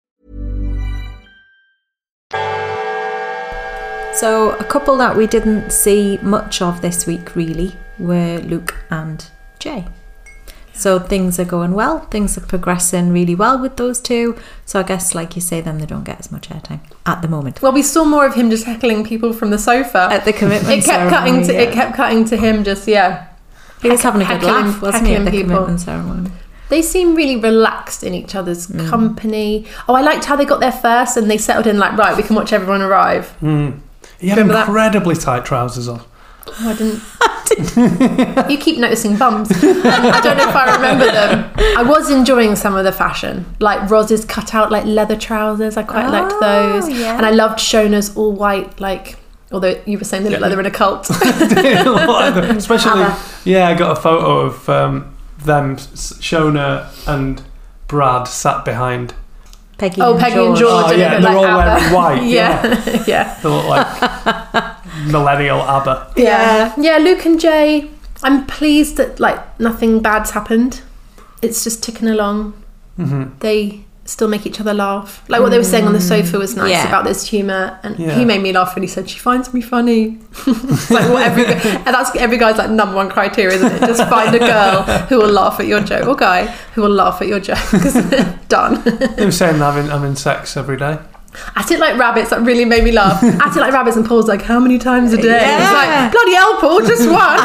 So a couple that we didn't see much of this week really were Luke and Jay. So things are going well. Things are progressing really well with those two. So I guess, like you say, then they don't get as much airtime at the moment. Well, we saw more of him just heckling people from the sofa At the commitment It kept ceremony, cutting to yeah. it kept cutting to him just yeah. He was having a good Heckling- laugh, wasn't he, at the heckling people. commitment ceremony? They seem really relaxed in each other's Mm. company. Oh, I liked how they got there first and they settled in like, right, we can watch everyone arrive. Mm. He had Remember that? incredibly tight trousers on. Oh, I didn't. You keep noticing bums. I don't know if I remember them. I was enjoying some of the fashion, like Roz's cut out like leather trousers. I quite Oh, liked those, yeah. and I loved Shona's all white. Like, although you were saying they look like they're in a cult. Especially, Abba. yeah, I got a photo of um, them, S- Shona and Brad sat behind. Peggy Oh, and Peggy George. and George. Oh, and yeah, it looked they're all like wearing ABBA. white, Yeah, yeah. They look like millennial ABBA. Yeah. Yeah, Luke and Jay, I'm pleased that like nothing bad's happened. It's just ticking along. Mm-hmm. They still make each other laugh. Like what they were saying on the sofa was nice Yeah. about this humour, and Yeah. he made me laugh when he said she finds me funny. It's like what every and that's every guy's like number one criteria, isn't it? Just find a girl who will laugh at your joke, or guy who will laugh at your joke. Done. They were saying having having sex every day. At it like rabbits, that really made me laugh. At it like rabbits, and Paul's like, how many times a day? Yeah. It's like, bloody hell, Paul, just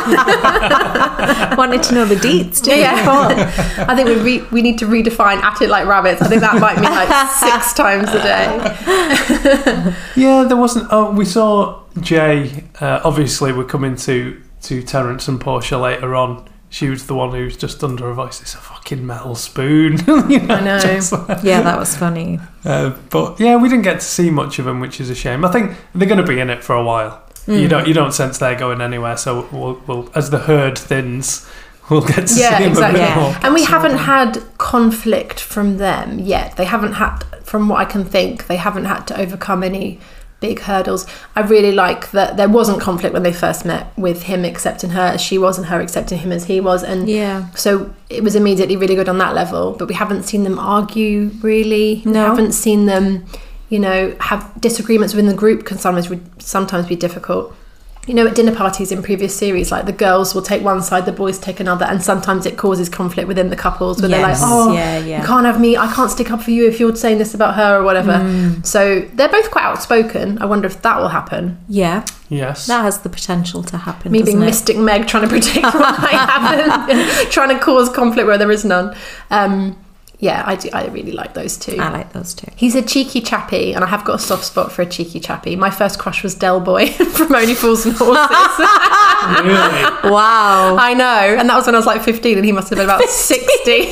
one. Wanted to know the deets, didn't Yeah, you? yeah. I think we re- we need to redefine at it like rabbits. I think that might mean like six times a day. Yeah, there wasn't. Oh, we saw Jay. Uh, obviously, we're coming to to Terence and Portia later on. She was the one who's just under her voice. It's a fucking metal spoon. You know, I know. just like- Yeah, that was funny. Uh, but yeah, we didn't get to see much of them, which is a shame. I think they're going to be in it for a while. Mm. You don't you don't sense they're going anywhere. So we'll, we'll as the herd thins, we'll get to Yeah, see them exactly. a bit Yeah. more. And we haven't had conflict from them yet. They haven't had, from what I can think, they haven't had to overcome any big hurdles. I really like that there wasn't conflict when they first met, with him accepting her as she was and her accepting him as he was, and Yeah. so it was immediately really good on that level. But we haven't seen them argue really. We No. haven't seen them, you know, have disagreements within the group. Can sometimes sometimes be difficult. You know, at dinner parties in previous series, like the girls will take one side, the boys take another, and sometimes it causes conflict within the couples where they're like, Yes, oh, yeah, yeah. you can't have me, I can't stick up for you if you're saying this about her or whatever. Mm. So they're both quite outspoken. I wonder if that will happen. Yeah, Yes. that has the potential to happen. Me doesn't being it? Mystic Meg trying to predict what might happen and trying to cause conflict where there is none. Um, yeah, I do. I really like those two. I like those two. He's a cheeky chappy, and I have got a soft spot for a cheeky chappy. My first crush was Del Boy from Only Fools and Horses. Really? Wow. I know, and that was when I was like fifteen, and he must have been about sixty.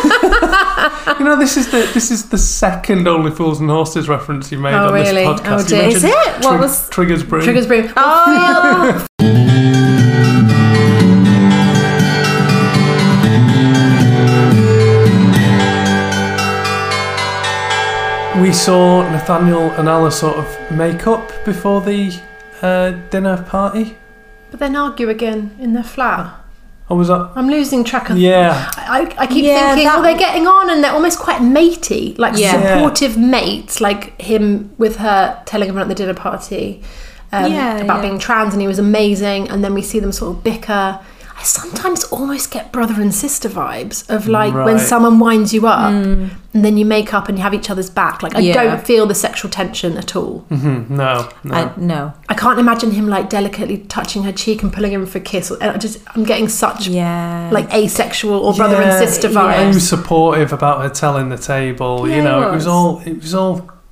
You know, this is the this is the second Only Fools and Horses reference you made Oh, on really? this Oh, podcast. dear. You Is mentioned it? What was- Trigger's Broom? Triggers Broom. Oh, We saw Nathaniel and Ella sort of make up before the uh, dinner party. But then argue again in their flat. Or was that? I'm losing track of. Yeah. I, I keep Yeah, thinking, that- oh, they're getting on, and they're almost quite matey, like Yeah. supportive mates, like him with her telling him at the dinner party um, Yeah, about yeah. being trans, and he was amazing. And then we see them sort of bicker. I sometimes almost get brother and sister vibes of like when Right. someone winds you up, and then you make up and you have each other's back. Like I Yeah. don't feel the sexual tension at all. Mm-hmm. No. No. I, no. I can't imagine him like delicately touching her cheek and pulling him for a kiss. And I just, I'm getting such Yeah. like asexual or brother and Yeah, sister yeah. He vibes. was supportive about her telling the table. Yeah, you know, he it was was. all it was all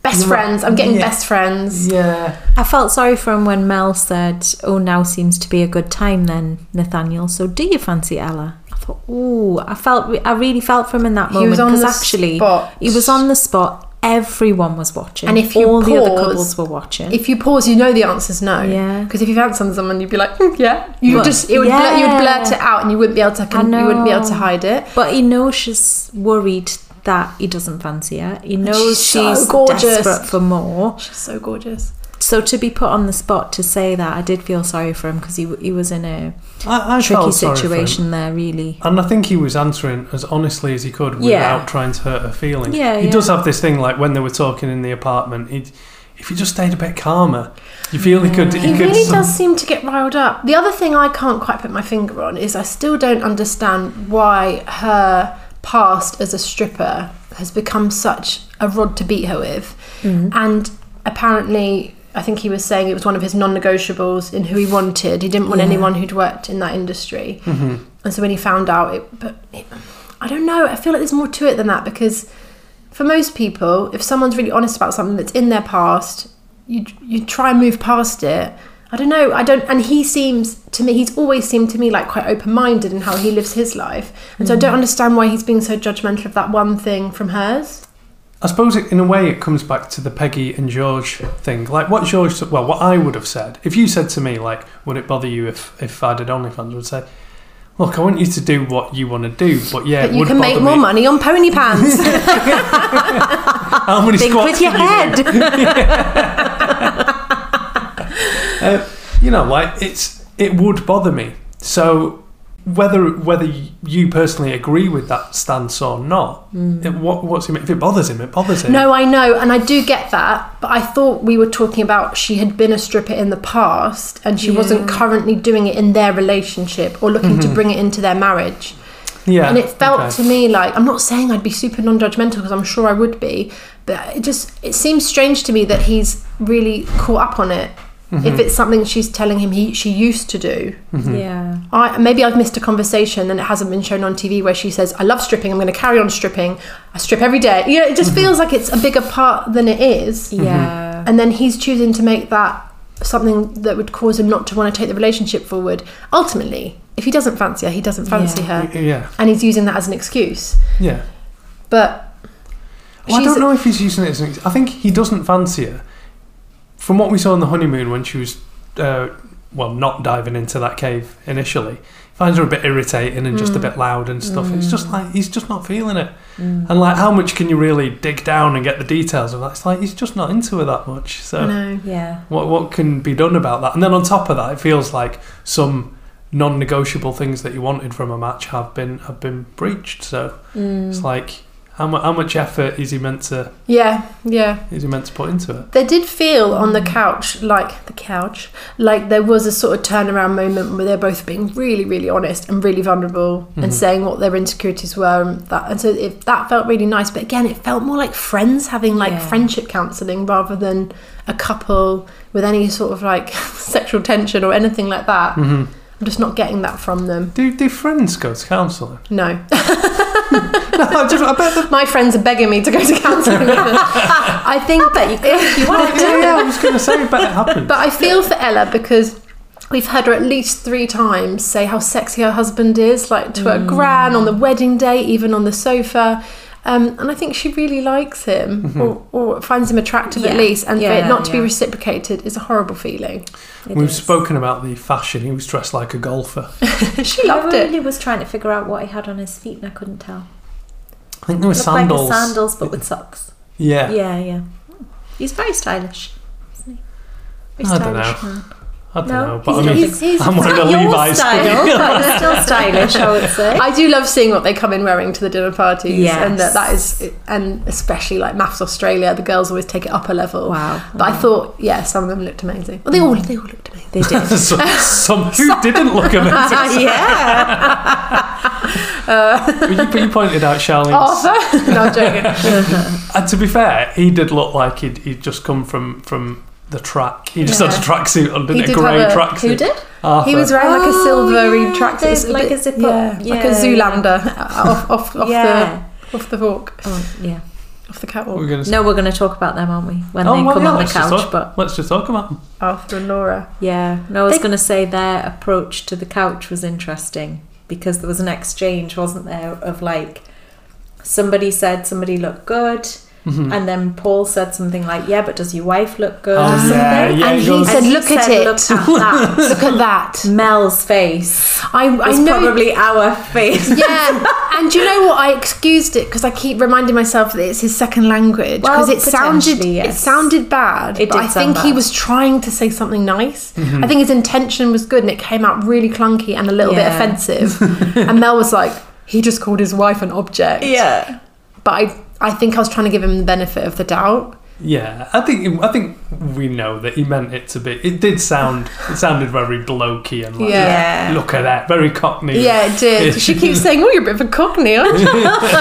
Best friends. I'm getting yeah. best friends. Yeah. I felt sorry for him when Mel said, "Oh, now seems to be a good time then, Nathaniel. So do you fancy Ella?" I thought, ooh, I felt, I really felt for him in that moment because actually spot. he was on the spot. Everyone was watching, and if you all pause, the other couples were watching. If you pause, you know the answer's no. Yeah. Because if you've answered someone, you'd be like, mm, yeah. You But, just it would yeah. blur, you would blurt it out, and you wouldn't be able to. I know. You wouldn't be able to hide it. But he knows she's worried that he doesn't fancy her. He knows she's so she's gorgeous. desperate for more. She's so gorgeous. So to be put on the spot to say that, I did feel sorry for him because he he was in a I, I tricky felt sorry for situation him. there, really. And I think he was answering as honestly as he could without Yeah. trying to hurt her feelings. Yeah, he yeah. does have this thing, like when they were talking in the apartment, he'd, if he just stayed a bit calmer, you feel he could... He, He could really some- does seem to get riled up. The other thing I can't quite put my finger on is I still don't understand why her past as a stripper has become such a rod to beat her with. Mm. And apparently, I think he was saying it was one of his non-negotiables in who he wanted. He didn't want Yeah. anyone who'd worked in that industry. Mm-hmm. And so when he found out, it, but it, I don't know, I feel like there's more to it than that, because for most people, if someone's really honest about something that's in their past, you you try and move past it. I don't know, I don't, and he seems to me, he's always seemed to me like quite open-minded in how he lives his life. And so I don't understand why he's being so judgmental of that one thing from hers. I suppose it, in a way it comes back to the Peggy and George thing. Like what George, well, what I would have said, if you said to me, like, would it bother you if, if I did OnlyFans, I would say, look, I want you to do what you want to do, but yeah, But it you would can bother make more me. money on pony pants. How many Think squats with your can you do? head. Uh, you know, like it's it would bother me. So whether whether you personally agree with that stance or not, Mm. it, what what's him? If it bothers him, it bothers him. No, I know, and I do get that, but I thought we were talking about she had been a stripper in the past and she Yeah. wasn't currently doing it in their relationship or looking to bring it into their marriage. Yeah, And it felt okay. to me like, I'm not saying I'd be super non-judgmental because I'm sure I would be, but it just, it seems strange to me that he's really caught up on it. If it's something she's telling him he she used to do. Yeah. I, maybe I've missed a conversation and it hasn't been shown on T V where she says, I love stripping, I'm going to carry on stripping, I strip every day. You know, it just feels like it's a bigger part than it is. Yeah. And then he's choosing to make that something that would cause him not to want to take the relationship forward. Ultimately, if he doesn't fancy her, he doesn't fancy Yeah. her. Yeah, And he's using that as an excuse. yeah. But Well, I she's- don't know if he's using it as an. I think he doesn't fancy her. From what we saw on the honeymoon when she was, uh, well, not diving into that cave initially, he finds her a bit irritating and just a bit loud and stuff. It's just like he's just not feeling it. And like, how much can you really dig down and get the details of that? It's like he's just not into her that much. So No. Yeah. what what can be done about that? And then on top of that, it feels like some non-negotiable things that you wanted from a match have been have been breached. So it's like. How, mu- how much effort is he meant to Yeah, yeah. is he meant to put into it? They did feel on the couch, like the couch, like there was a sort of turnaround moment where they're both being really, really honest and really vulnerable and saying what their insecurities were, and that. And so it, that felt really nice. But again, it felt more like friends having like Yeah. friendship counselling rather than a couple with any sort of like sexual tension or anything like that. I'm just not getting that from them. Do do friends go to counselling? No. No, I, just, I bet the My friends are begging me to go to counselling with them. I think that you could, you want to yeah, yeah, I was going to say, I bet it happens. But I feel for Ella because we've heard her at least three times say how sexy her husband is, like to her gran on the wedding day, even on the sofa. Um, and I think she really likes him or, or finds him attractive at Yeah. least. And for Yeah, it not to be yeah. reciprocated is a horrible feeling. It We've is. spoken about the fashion. He was dressed like a golfer. She loved I it. really was trying to figure out what he had on his feet and I couldn't tell. I think there were Looked sandals. like his sandals but with socks. Yeah. Yeah, yeah. He's very stylish. Isn't he? Very I don't stylish know. man. I don't No, know, but he's I mean, not- he's- I'm wearing a Not your Levi's style, hoodie. but he's still stylish, I would say. I do love seeing what they come in wearing to the dinner parties, Yes. and that, that is, and especially like Maths Australia, the girls always take it up a level. Wow. But I thought, yeah, some of them looked amazing. Well, they all, they all looked amazing. They did. some, some who didn't look amazing. Yeah. But you, but you pointed out Charlene's. Arthur? No, I'm joking. And to be fair, he did look like he'd, he'd just come from, from the track. He just Yeah. had a tracksuit on, didn't He he? did A grey have a- tracksuit. Who did? Arthur. He was wearing like a Oh, silvery yeah, tracksuit, there's It's like bit- a zip up. yeah, like Yeah, a Zoolander off off off Yeah. the off the fork. Oh, yeah. Off the couch. We're gonna No, we're going to talk about them, aren't we? When oh, they well, come yeah, on the let's just couch. talk, But let's just talk about them. Arthur and Laura. yeah, no, I was They- going to say their approach to the couch was interesting because there was an exchange, wasn't there, of like somebody said somebody looked good. Mm-hmm. And then Paul said something like, yeah, but does your wife look good? Oh, or something? yeah, yeah, and he he goes- said, And he look at said, it. Look at that. Look at that. Mel's face. I, I was know. probably our face. Yeah, and do you know what? I excused it because I keep reminding myself that it's his second language because Well, it sounded potentially, it yes. sounded bad. It but did I sound think he bad. was trying to say something nice. Mm-hmm. I think his intention was good, and it came out really clunky and a little bit Yeah. offensive. And Mel was like, he just called his wife an object. Yeah. But I, I think I was trying to give him the benefit of the doubt. Yeah, I think I think we know that he meant it to be. It did sound. It sounded very blokey and like, Yeah. look at that, very cockney. Yeah, it did. She keeps saying, "Oh, you're a bit of a cockney, aren't you?"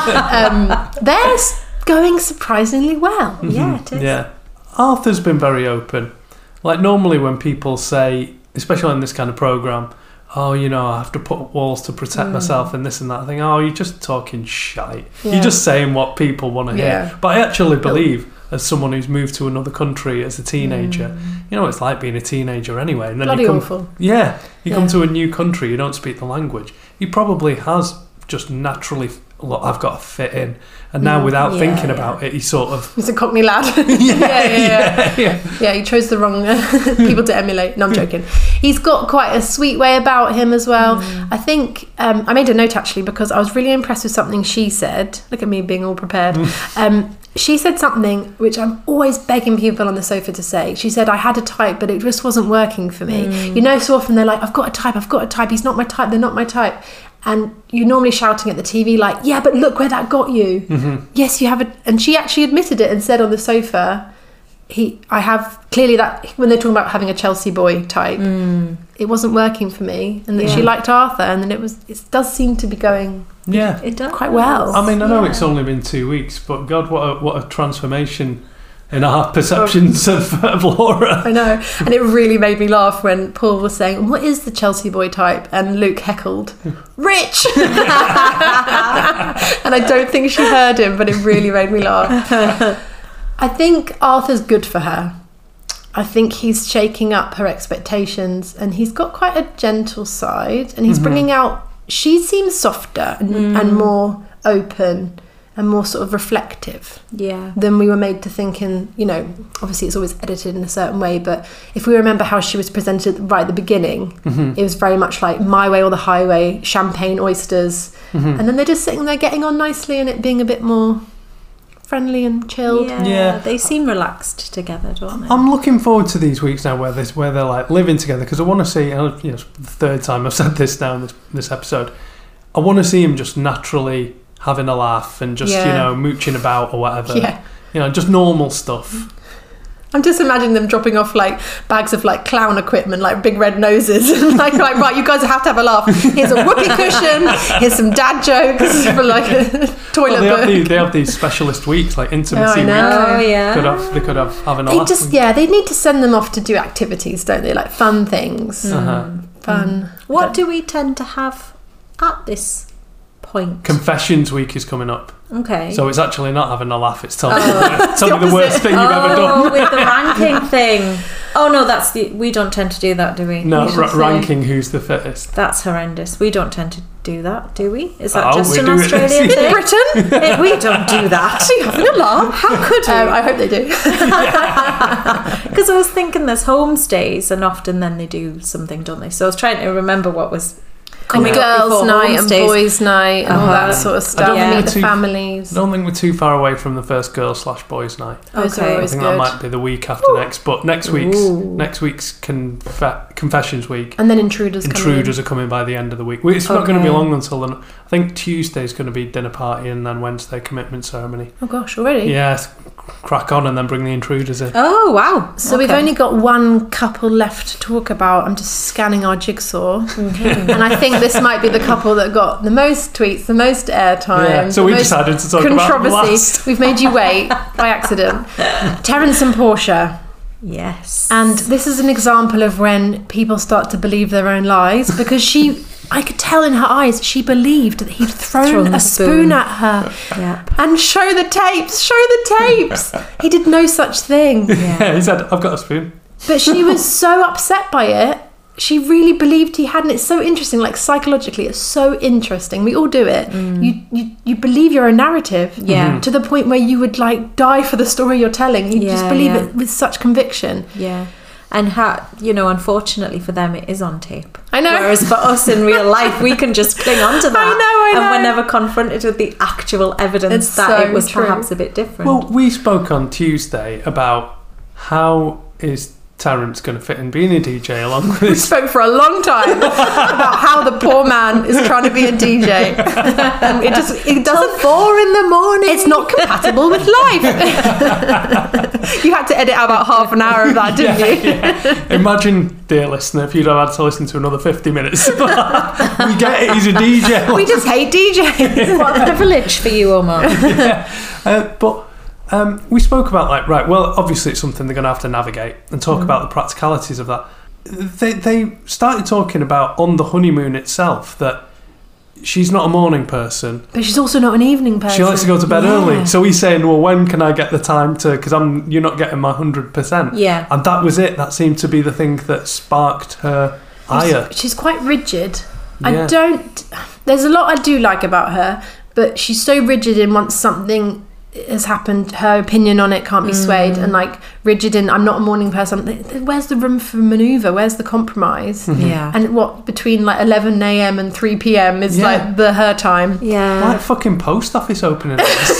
um, they're s- going surprisingly well. Yeah, it is. Yeah, Arthur's been very open. Like normally when people say, especially in this kind of program, oh, you know, I have to put up walls to protect Mm. myself and this and that. I think, oh, you're just talking shite. Yeah. You're just saying what people want to hear. Yeah. But I actually believe, as someone who's moved to another country as a teenager, you know what it's like being a teenager anyway. And then Mm. Bloody you come, awful. Yeah, you come Yeah. to a new country, you don't speak the language. He probably has just naturally, look, I've got to fit in. And now without yeah, thinking yeah. about it, he sort of... He's a cockney lad. yeah, yeah, yeah, yeah. Yeah, he chose the wrong uh, people to emulate. No, I'm joking. He's got quite a sweet way about him as well. I think um, I made a note actually because I was really impressed with something she said. Look at me being all prepared. Um, she said something which I'm always begging people on the sofa to say. She said, I had a type, but it just wasn't working for me. You know, so often they're like, I've got a type, I've got a type. He's not my type, they're not my type. And you're normally shouting at the T V like, yeah, but look where that got you. Mm-hmm. Yes, you have a... And she actually admitted it and said on the sofa, he, I have clearly that... When they're talking about having a Chelsea boy type, mm. it wasn't working for me. And that Yeah. she liked Arthur and then it was... It does seem to be going Yeah. It does. quite well. I mean, I know Yeah. it's only been two weeks, but God, what a, what a transformation in our perceptions of, of Laura. I know. And it really made me laugh when Paul was saying, what is the Chelsea boy type? And Luke heckled, rich! And I don't think she heard him, but it really made me laugh. I think Arthur's good for her. I think he's shaking up her expectations and he's got quite a gentle side and he's Mm-hmm. bringing out... She seems softer and, Mm. and more open and more sort of reflective Yeah. than we were made to think in, you know, obviously it's always edited in a certain way, but if we remember how she was presented right at the beginning, Mm-hmm. it was very much like my way or the highway, champagne, oysters, Mm-hmm. and then they're just sitting there getting on nicely and it being a bit more friendly and chilled. Yeah. Yeah. They seem relaxed together, don't they? I'm looking forward to these weeks now where this where they're like living together because I want to see, uh, you know, it's the third time I've said this now in this, this episode, I want to see him just naturally having a laugh and just, you Yeah. know, mooching about or whatever. Yeah. You know, just normal stuff. I'm just imagining them dropping off like bags of like clown equipment, like big red noses, and like, like right, you guys have to have a laugh. Here's a whoopee cushion. Here's some dad jokes for like a toilet Well, they, have book. these, they have these specialist weeks, like intimacy Oh, I know. week. Oh, yeah. Could have, they could have having a They laugh. just yeah, they need to send them off to do activities, don't they? Like fun things, Uh-huh. fun. What do we tend to have at this point? Confessions week is coming up. Okay. So it's actually not having a laugh, it's telling, me, telling me the worst thing you've ever Oh, done. with the ranking thing. Oh no, that's the. We don't tend to do that, do we? No, You should ra- say. ranking who's the fittest. That's horrendous. We don't tend to do that, do we? Is that Oh, just we an do it. Australian In thing? Britain? Eh, we don't do that. Are you having a laugh? How could we? Um, I hope they do. Because I was thinking there's homestays, and often then they do something, don't they? So I was trying to remember what was coming up Girls' before night and homestays. boys' night and all Uh-huh. that sort of I stuff. don't think Meet we're the too- families. I don't think we're too far away from the first girls slash boys night. Those are Okay. I always think good. that might be the week after next. But next week's Ooh. next week's conf- confessions week. And then intruders. Intruders Come are coming by the end of the week. It's not going to be Okay. long until then. I think Tuesday's going to be dinner party and then Wednesday commitment ceremony. in. Oh gosh, already. Yeah, crack on and then bring the intruders in. Oh wow! So we've Okay. only got one couple left to talk about. I'm just scanning our jigsaw, and I think this might be the couple that got the most tweets, the most airtime. Yeah, so the we most decided to talk about them controversy. last. We've made you wait by accident. Terence and Portia. Yes. And this is an example of when people start to believe their own lies because she I could tell in her eyes she believed that he'd thrown, Thrown a the spoon. spoon. at her. Yeah. And show the tapes, show the tapes. He did no such thing. Yeah, he said, I've got a spoon. But she was so upset by it. She really believed he had, and it's so interesting. Like psychologically, it's so interesting. We all do it. Mm. You, you you believe you're a narrative, yeah, to the point where you would like die for the story you're telling. You yeah, just believe yeah. it with such conviction. Yeah, and how you know, unfortunately for them, it is on tape. I know. Whereas for us in real life, we can just cling on to that. I know, I know. And we're never confronted with the actual evidence It's that so it was true. perhaps a bit different. Well, we spoke on Tuesday about how is Terence going to fit in being a D J along with We his... spoke for a long time about how the poor man is trying to be a D J. And it just it doesn't. Four in the morning. It's not compatible with life. You had to edit out about half an hour of that, didn't Yeah, you? yeah. Imagine, dear listener, if you'd have had to listen to another fifty minutes. We get it, he's a D J. We just hate D Js. What a privilege for you, Omar. Yeah. Uh, but um, we spoke about, like, right, well, obviously it's something they're going to have to navigate and talk mm. about the practicalities of that. They, they started talking about, on the honeymoon itself, that she's not a morning person. But she's also not an evening person. She likes to go to bed yeah. early. So he's saying, well, when can I get the time to... Because I'm you're not getting my one hundred percent. Yeah. And that was it. That seemed to be the thing that sparked her ire. She's, she's quite rigid. Yeah. I don't... There's a lot I do like about her, but she's so rigid in once something has happened, her opinion on it can't be swayed, mm. and like rigid in I'm not a morning person. Where's the room for manoeuvre? Where's the compromise? Mm-hmm. Yeah. And what between like eleven a.m. and three p.m. is Yeah. like the her time. Yeah. Like fucking post office opening.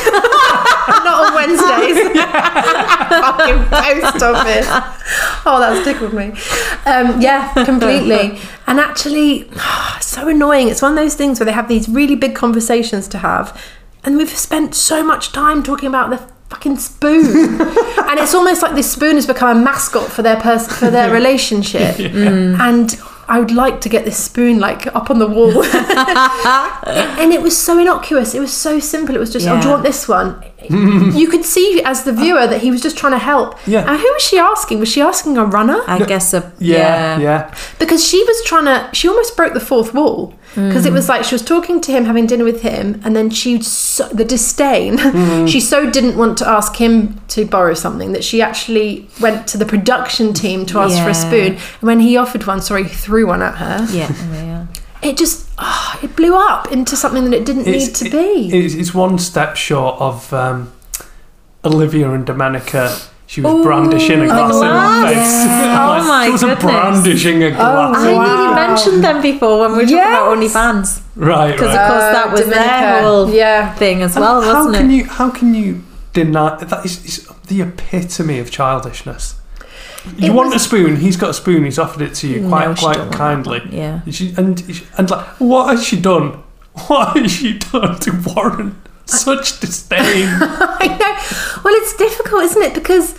Not on Wednesdays. Fucking post office. Oh, that's tickled me. Um, yeah, completely. And actually, oh, it's so annoying. It's one of those things where they have these really big conversations to have, and we've spent so much time talking about the fucking spoon. And it's almost like this spoon has become a mascot for their pers- for their relationship. Yeah. Mm. And I would like to get this spoon like up on the wall. And it was so innocuous. It was so simple. It was just, yeah. oh, do you want this one? You could see as the viewer that he was just trying to help. Yeah. And who was she asking? Was she asking a runner? I guess a... Yeah, yeah. yeah. Because she was trying to... She almost broke the fourth wall. Because mm. it was like she was talking to him, having dinner with him, and then she... So, the disdain. Mm. She so didn't want to ask him to borrow something that she actually went to the production team to ask yeah. for a spoon. And when he offered one, sorry, he threw one at her. Yeah, yeah. It just... Oh, it blew up into something that it didn't it's, need to it, be. It's, it's one step short of um, Olivia and Domenica. She was Ooh, brandishing a glass in her face. Yeah. Oh my She wasn't goodness. brandishing a glass. I wow. nearly mentioned them before when we were Yes. talking about OnlyFans. Right, Because, right. of course, that Uh, was Dominica. their whole Yeah. thing as And well, how wasn't can it? You, how can you deny... That is, is the epitome of childishness. You It want was- a spoon, he's got a spoon, he's offered it to you quite No, she quite don't want kindly. that one, yeah. And, she, and, she- and like, what has she done? What has she done to warrant such disdain? I know. Well, it's difficult, isn't it? Because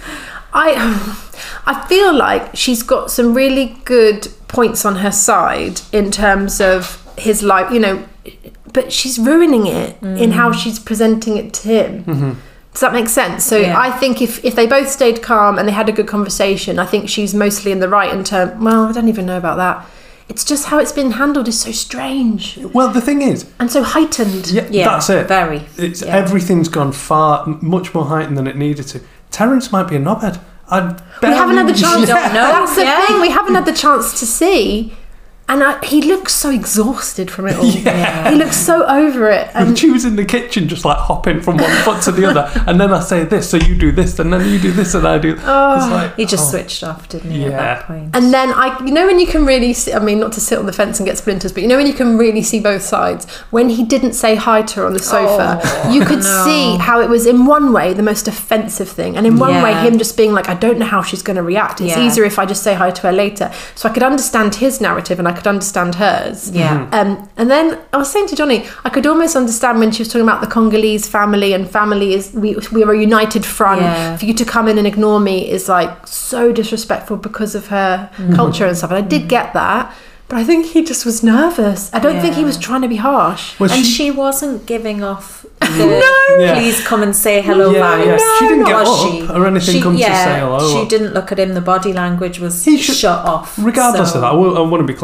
I, I feel like she's got some really good points on her side in terms of his life, you know, but she's ruining it mm. in how she's presenting it to him. Mm-hmm. Does that make sense? So Yeah. I think if, if they both stayed calm and they had a good conversation, I think she's mostly in the right in term. Well, I don't even know about that. It's just how it's been handled is so strange Well, the thing is, and so heightened. yeah, Yeah, that's it. very. It's Yeah. everything's gone far m- much more heightened than it needed to. Terence might be a knobhead. I We haven't had the chance. don't know. That's the Yeah. thing. We haven't had the chance to see, and I, he looks so exhausted from it all. Yeah. He looks so over it. And And she was in the kitchen just like hopping from one foot to the other, and then I say this, so you do this, and then you do this, and I do. Oh. It's like, He just oh. switched off, didn't he, Yeah. at that point? and then I, you know, when you can really see. I mean, not to sit on the fence and get splinters, but you know when you can really see both sides. When he didn't say hi to her on the sofa, Oh, you could no. see how it was in one way the most offensive thing, and in one Yeah. way him just being like, I don't know how she's going to react. It's Yeah. easier if I just say hi to her later. So I could understand his narrative and I could understand hers. Yeah. Um, and then I was saying to Johnny, I could almost understand when she was talking about the Congolese family, and family is we we are a united front. Yeah. For you to come in and ignore me is like so disrespectful because of her Mm-hmm. culture and stuff. And I did get that, but I think he just was nervous. I don't think he Yeah. was trying to be harsh. Well, And she- she wasn't giving off the No. Yeah. please come and say hello Yeah, vibes. yeah. She didn't get was up she? or anything She- come to yeah, say hello. She didn't look at him. The body language was He should- shut off. Regardless so- of that, I, will, I want to be clear.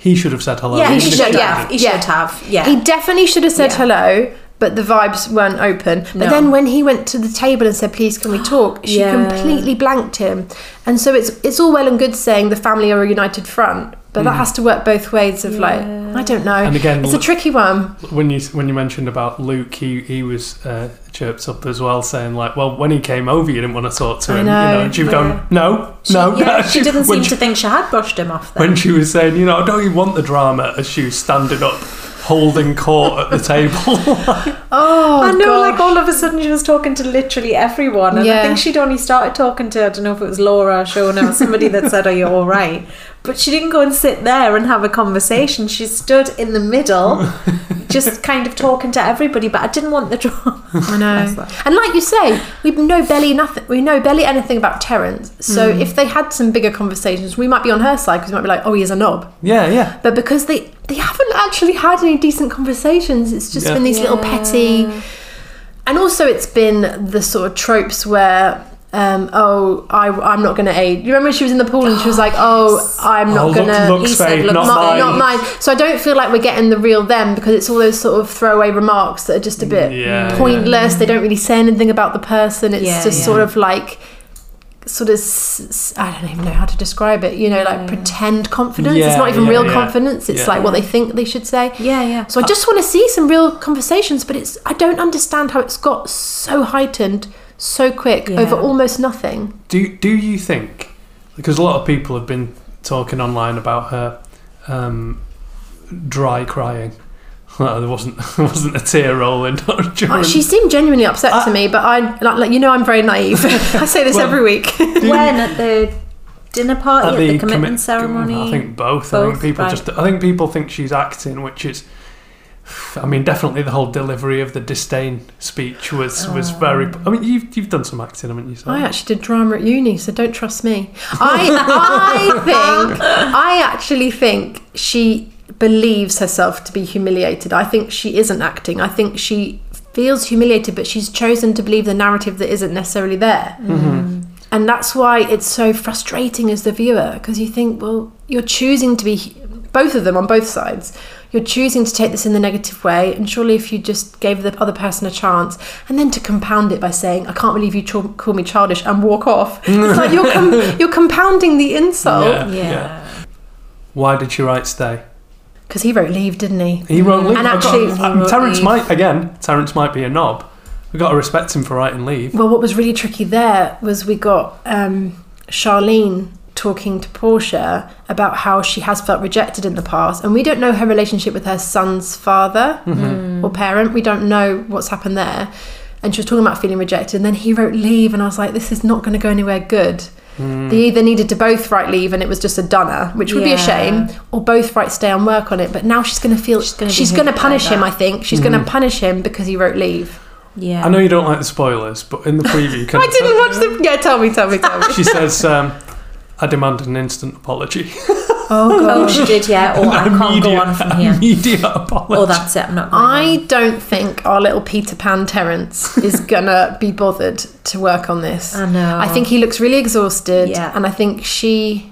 he should have said hello. Yeah, he even if should she have. didn't. He should have. Yeah. He definitely should have said Yeah. hello, but the vibes weren't open. But No. then when he went to the table and said, please can we talk, she Yeah. completely blanked him. And so it's it's all well and good saying the family are a united front, but that has to work both ways of like, I don't know. And again, it's a tricky one. When you when you mentioned about Luke, he he was uh, chirped up as well, saying like, well, when he came over, you didn't want to talk to I him. know, you know, and she was yeah. going, no, She, no. yeah, she didn't when seem she- to think she had brushed him off then. When she was saying, you know, I don't even want the drama, as she was standing up, holding court at the table. Oh, I know, gosh. like all of a sudden she was talking to literally everyone, and Yeah. I think she'd only started talking to, I don't know if it was Laura, Shona, or somebody that said, "Are you all right?" But she didn't go and sit there and have a conversation. She stood in the middle, just kind of talking to everybody. But I didn't want the drama. I know. And like you say, we know barely nothing. We know barely anything about Terence. So Mm. if they had some bigger conversations, we might be on her side because we might be like, oh, he's a knob. yeah, yeah. But because they they haven't actually had any decent conversations, it's just Yeah. been these little petty. And also, it's been the sort of tropes where. Um, oh, I, I'm not going to aid. You remember when she was in the pool and she was like, oh, I'm not Oh, going to... look, looks fake, not mine. not mine. So I don't feel like we're getting the real them because it's all those sort of throwaway remarks that are just a bit Yeah, pointless. They don't really say anything about the person. It's Yeah, just yeah. sort of like... sort of s- s- I don't even know how to describe it, you know, like pretend confidence. Yeah, It's not even yeah, real yeah. confidence. It's Yeah. like what they think they should say. Yeah, yeah. So I just want to see some real conversations, but it's I don't understand how it's got so heightened so quick Yeah. over almost nothing. Do do you think? Because a lot of people have been talking online about her um, dry crying. Well, there wasn't there wasn't a tear rolling during. Oh, she seemed genuinely upset to me, but I like, like you know I'm very naive. I say this Well, every week. When at the dinner party, at the, commitment commit- ceremony? I think both. I Both, think people right. just. I think people think she's acting, which is. I mean, definitely the whole delivery of the disdain speech was was very. I mean, you've you've done some acting, haven't you? So? I actually did drama at uni, so don't trust me. I I think I actually think she believes herself to be humiliated. I think she isn't acting. I think she feels humiliated, but she's chosen to believe the narrative that isn't necessarily there. Mm-hmm. And that's why it's so frustrating as the viewer, because you think, well, you're choosing to be, both of them on both sides, you're choosing to take this in the negative way, and surely if you just gave the other person a chance, and then to compound it by saying, I can't believe you ch- call me childish, and walk off. It's like you're, com- you're compounding the insult. Yeah, Yeah. yeah. Why did she write Stay? Because he wrote Leave, didn't he? He wrote Leave. And I've actually- got, He wrote Terence Leave. might again. Terence might be a knob. We've got to respect him for writing Leave. Well, what was really tricky there was we got um, Charlene talking to Portia about how she has felt rejected in the past, and we don't know her relationship with her son's father Mm-hmm. or parent. We don't know what's happened there. And she was talking about feeling rejected, and then he wrote Leave, and I was like, this is not going to go anywhere good. Mm. They either needed to both write Leave and it was just a dunner, which would be a Yeah. shame, or both write Stay and work on it. But now she's going to feel She's gonna be she's going to hit by punish him. that. I think she's Mm-hmm. going to punish him because he wrote Leave. Yeah. I know you don't like the spoilers, but in the preview, can I didn't watch the. Yeah, tell me, tell me, tell me. She says, um, "I demand an instant apology." Oh god. Oh, she did, yeah. Or I can't go on from here. Immediate apology. Oh, that's it. I'm not going I on. don't think our little Peter Pan Terence is gonna be bothered to work on this. I know. I think he looks really exhausted, Yeah. and I think she.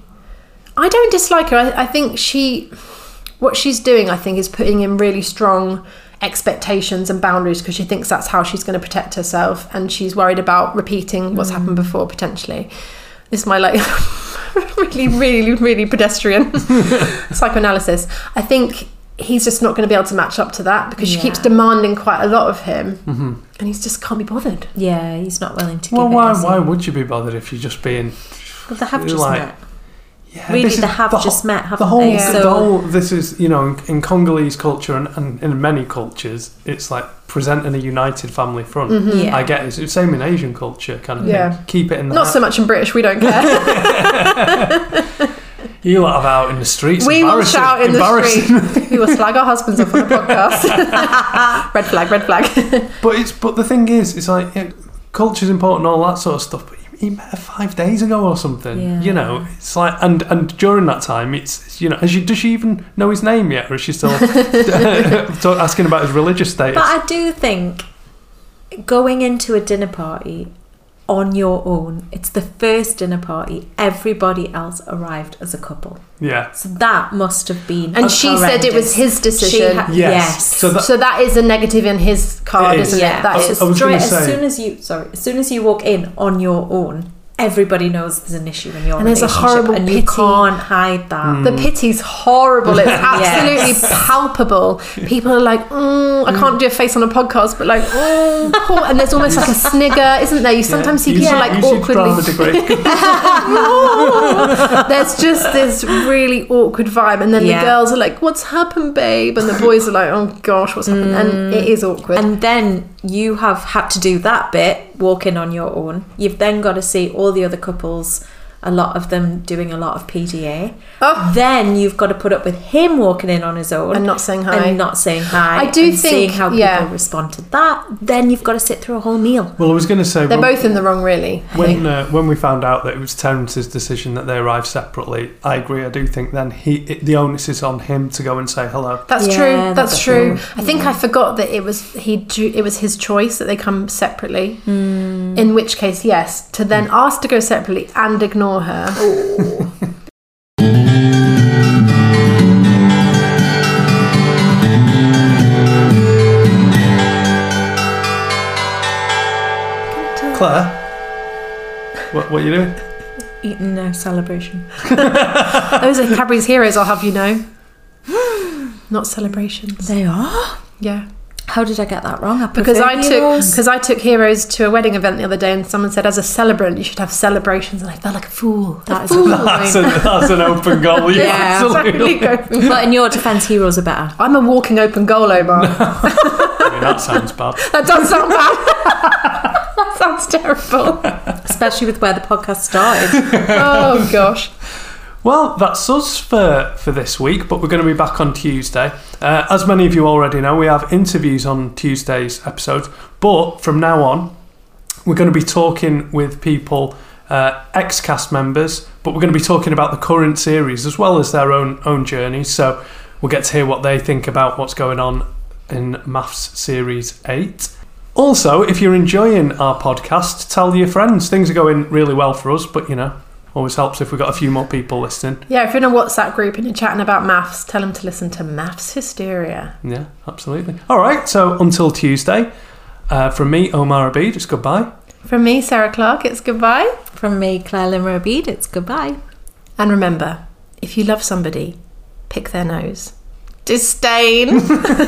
I don't dislike her. I, I think she, what she's doing, I think, is putting in really strong expectations and boundaries because she thinks that's how she's going to protect herself, and she's worried about repeating what's happened before potentially. This is my like really, really, really pedestrian psychoanalysis. I think he's just not going to be able to match up to that because she Yeah. keeps demanding quite a lot of him, Mm-hmm. and he's just can't be bothered. Yeah, he's not willing to give Well, it. why? is he? Why would you be bothered if you're just being? Well, they have just like, met. Yeah, Really, this is they have the just whole- met, The haven't whole, they? Yeah. the So- whole. This is, you know, in, in Congolese culture and, and in many cultures, it's like presenting a united family front. Yeah. I get it. It's the same in Asian culture, kind of Yeah. thing. Keep it in the Not house. so much in British, we don't care. You lot have out in the streets. We will embarrassing- shout in the embarrassing. street. We will slag our husbands up on the podcast. Red flag, red flag. But it's but the thing is, it's like yeah, culture's important, all that sort of stuff. But he met her five days ago or something. Yeah. You know, it's like and and during that time, it's you know, has she, does she even know his name yet, or is she still asking about his religious status? But I do think going into a dinner party on your own. It's the first dinner party. Everybody else arrived as a couple. Yeah. So that must have been And she said it was his decision. Ha- yes. yes. So that, So that is a negative in his card, It is. isn't yeah. it? That I- is. I was Straight gonna as say- soon as you sorry, as soon as you walk in on your own, everybody knows there's an issue in your And there's a relationship, horrible and you pity. can't hide that. The pity's horrible. It's absolutely palpable. People are like, mm, I can't do a face on a podcast, but like, oh, poor. And there's almost like a snigger, isn't there? You sometimes see you people should- like you should drama awkwardly. degree. There's just this really awkward vibe, and then Yeah. the girls are like, "What's happened, babe?" And the boys are like, "Oh gosh, what's happened?" And it is awkward. And then you have had to do that bit, walk in on your own. You've then got to see all the other couples, a lot of them doing a lot of P D A. Oh. Then you've got to put up with him walking in on his own And not saying hi. and not saying hi. I do and think- seeing how people yeah. respond to that. Then you've got to sit through a whole meal. Well, I was going to say... They're when- both in the wrong, really. I think. When uh, when we found out that it was Terence's decision that they arrived separately, I agree. I do think then he it, the onus is on him to go and say hello. That's Yeah, true. That's, that's true. true. I think I forgot that it was he. Drew, it was his choice that they come separately. In which case, yes, to then ask to go separately and ignore her. Claire, what what are you doing? Eating no celebration. Those are Cadbury's Heroes. I'll have you know, not celebrations. They are? Yeah, How did I get that wrong? I because prefer I took Heroes. because I took Heroes to a wedding event the other day, and someone said, as a celebrant, you should have celebrations, and I felt like a fool. That a is a fool. That's, a, that's an open goal. Yeah, Yeah, absolutely. Exactly. But in your defence, Heroes are better. I'm a walking open goal, Omar. I mean, that sounds bad. That does sound bad. That sounds terrible. Especially with where the podcast started. Oh gosh. Well, that's us for, for this week, but we're going to be back on Tuesday. Uh, as many of you already know, we have interviews on Tuesday's episodes, but from now on, we're going to be talking with people, uh, ex-cast members, but we're going to be talking about the current series as well as their own own journeys. So we'll get to hear what they think about what's going on in Maths Series eight. Also, if you're enjoying our podcast, tell your friends. Things are going really well for us, but, you know, always helps if we've got a few more people listening. Yeah, if you're in a WhatsApp group and you're chatting about maths, tell them to listen to Maths Hysteria. Yeah, absolutely. All right, so until Tuesday, uh, from me, Omar Abid, it's goodbye. From me, Sarah Clark, it's goodbye. From me, Claire Limmer Abid, it's goodbye. And remember, if you love somebody, pick their nose. Disdain.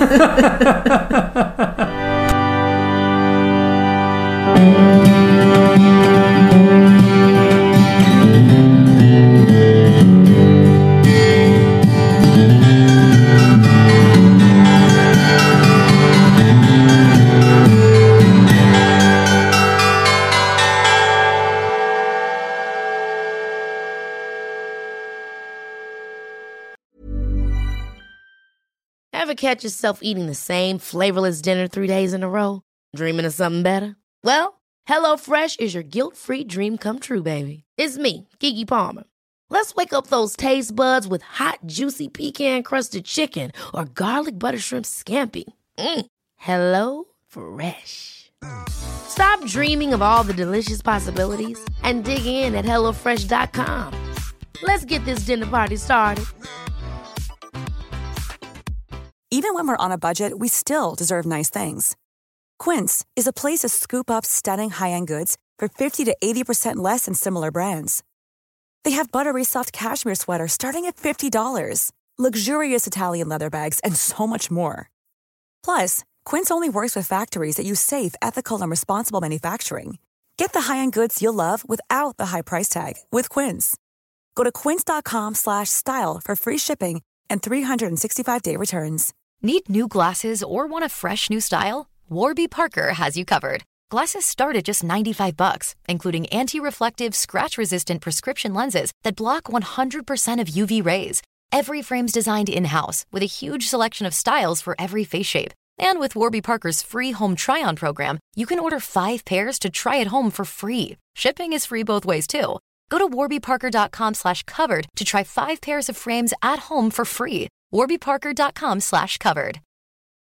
Ever catch yourself eating the same flavorless dinner three days in a row? Dreaming of something better? Well, HelloFresh is your guilt-free dream come true, baby. It's me, Keke Palmer. Let's wake up those taste buds with hot, juicy pecan-crusted chicken or garlic butter shrimp scampi. Mm. Hello Fresh. Stop dreaming of all the delicious possibilities and dig in at hello fresh dot com. Let's get this dinner party started. Even when we're on a budget, we still deserve nice things. Quince is a place to scoop up stunning high-end goods for fifty to eighty percent less than similar brands. They have buttery soft cashmere sweaters starting at fifty dollars, luxurious Italian leather bags, and so much more. Plus, Quince only works with factories that use safe, ethical, and responsible manufacturing. Get the high-end goods you'll love without the high price tag with Quince. Go to quince.com slash style for free shipping and three sixty-five day returns. Need new glasses or want a fresh new style? Warby Parker has you covered. Glasses start at just ninety-five bucks, including anti-reflective, scratch-resistant prescription lenses that block one hundred percent of U V rays. Every frame's designed in-house with a huge selection of styles for every face shape. And with Warby Parker's free home try-on program, you can order five pairs to try at home for free. Shipping is free both ways, too. Go to warbyparker.com slash covered to try five pairs of frames at home for free. warbyparker.com slash covered.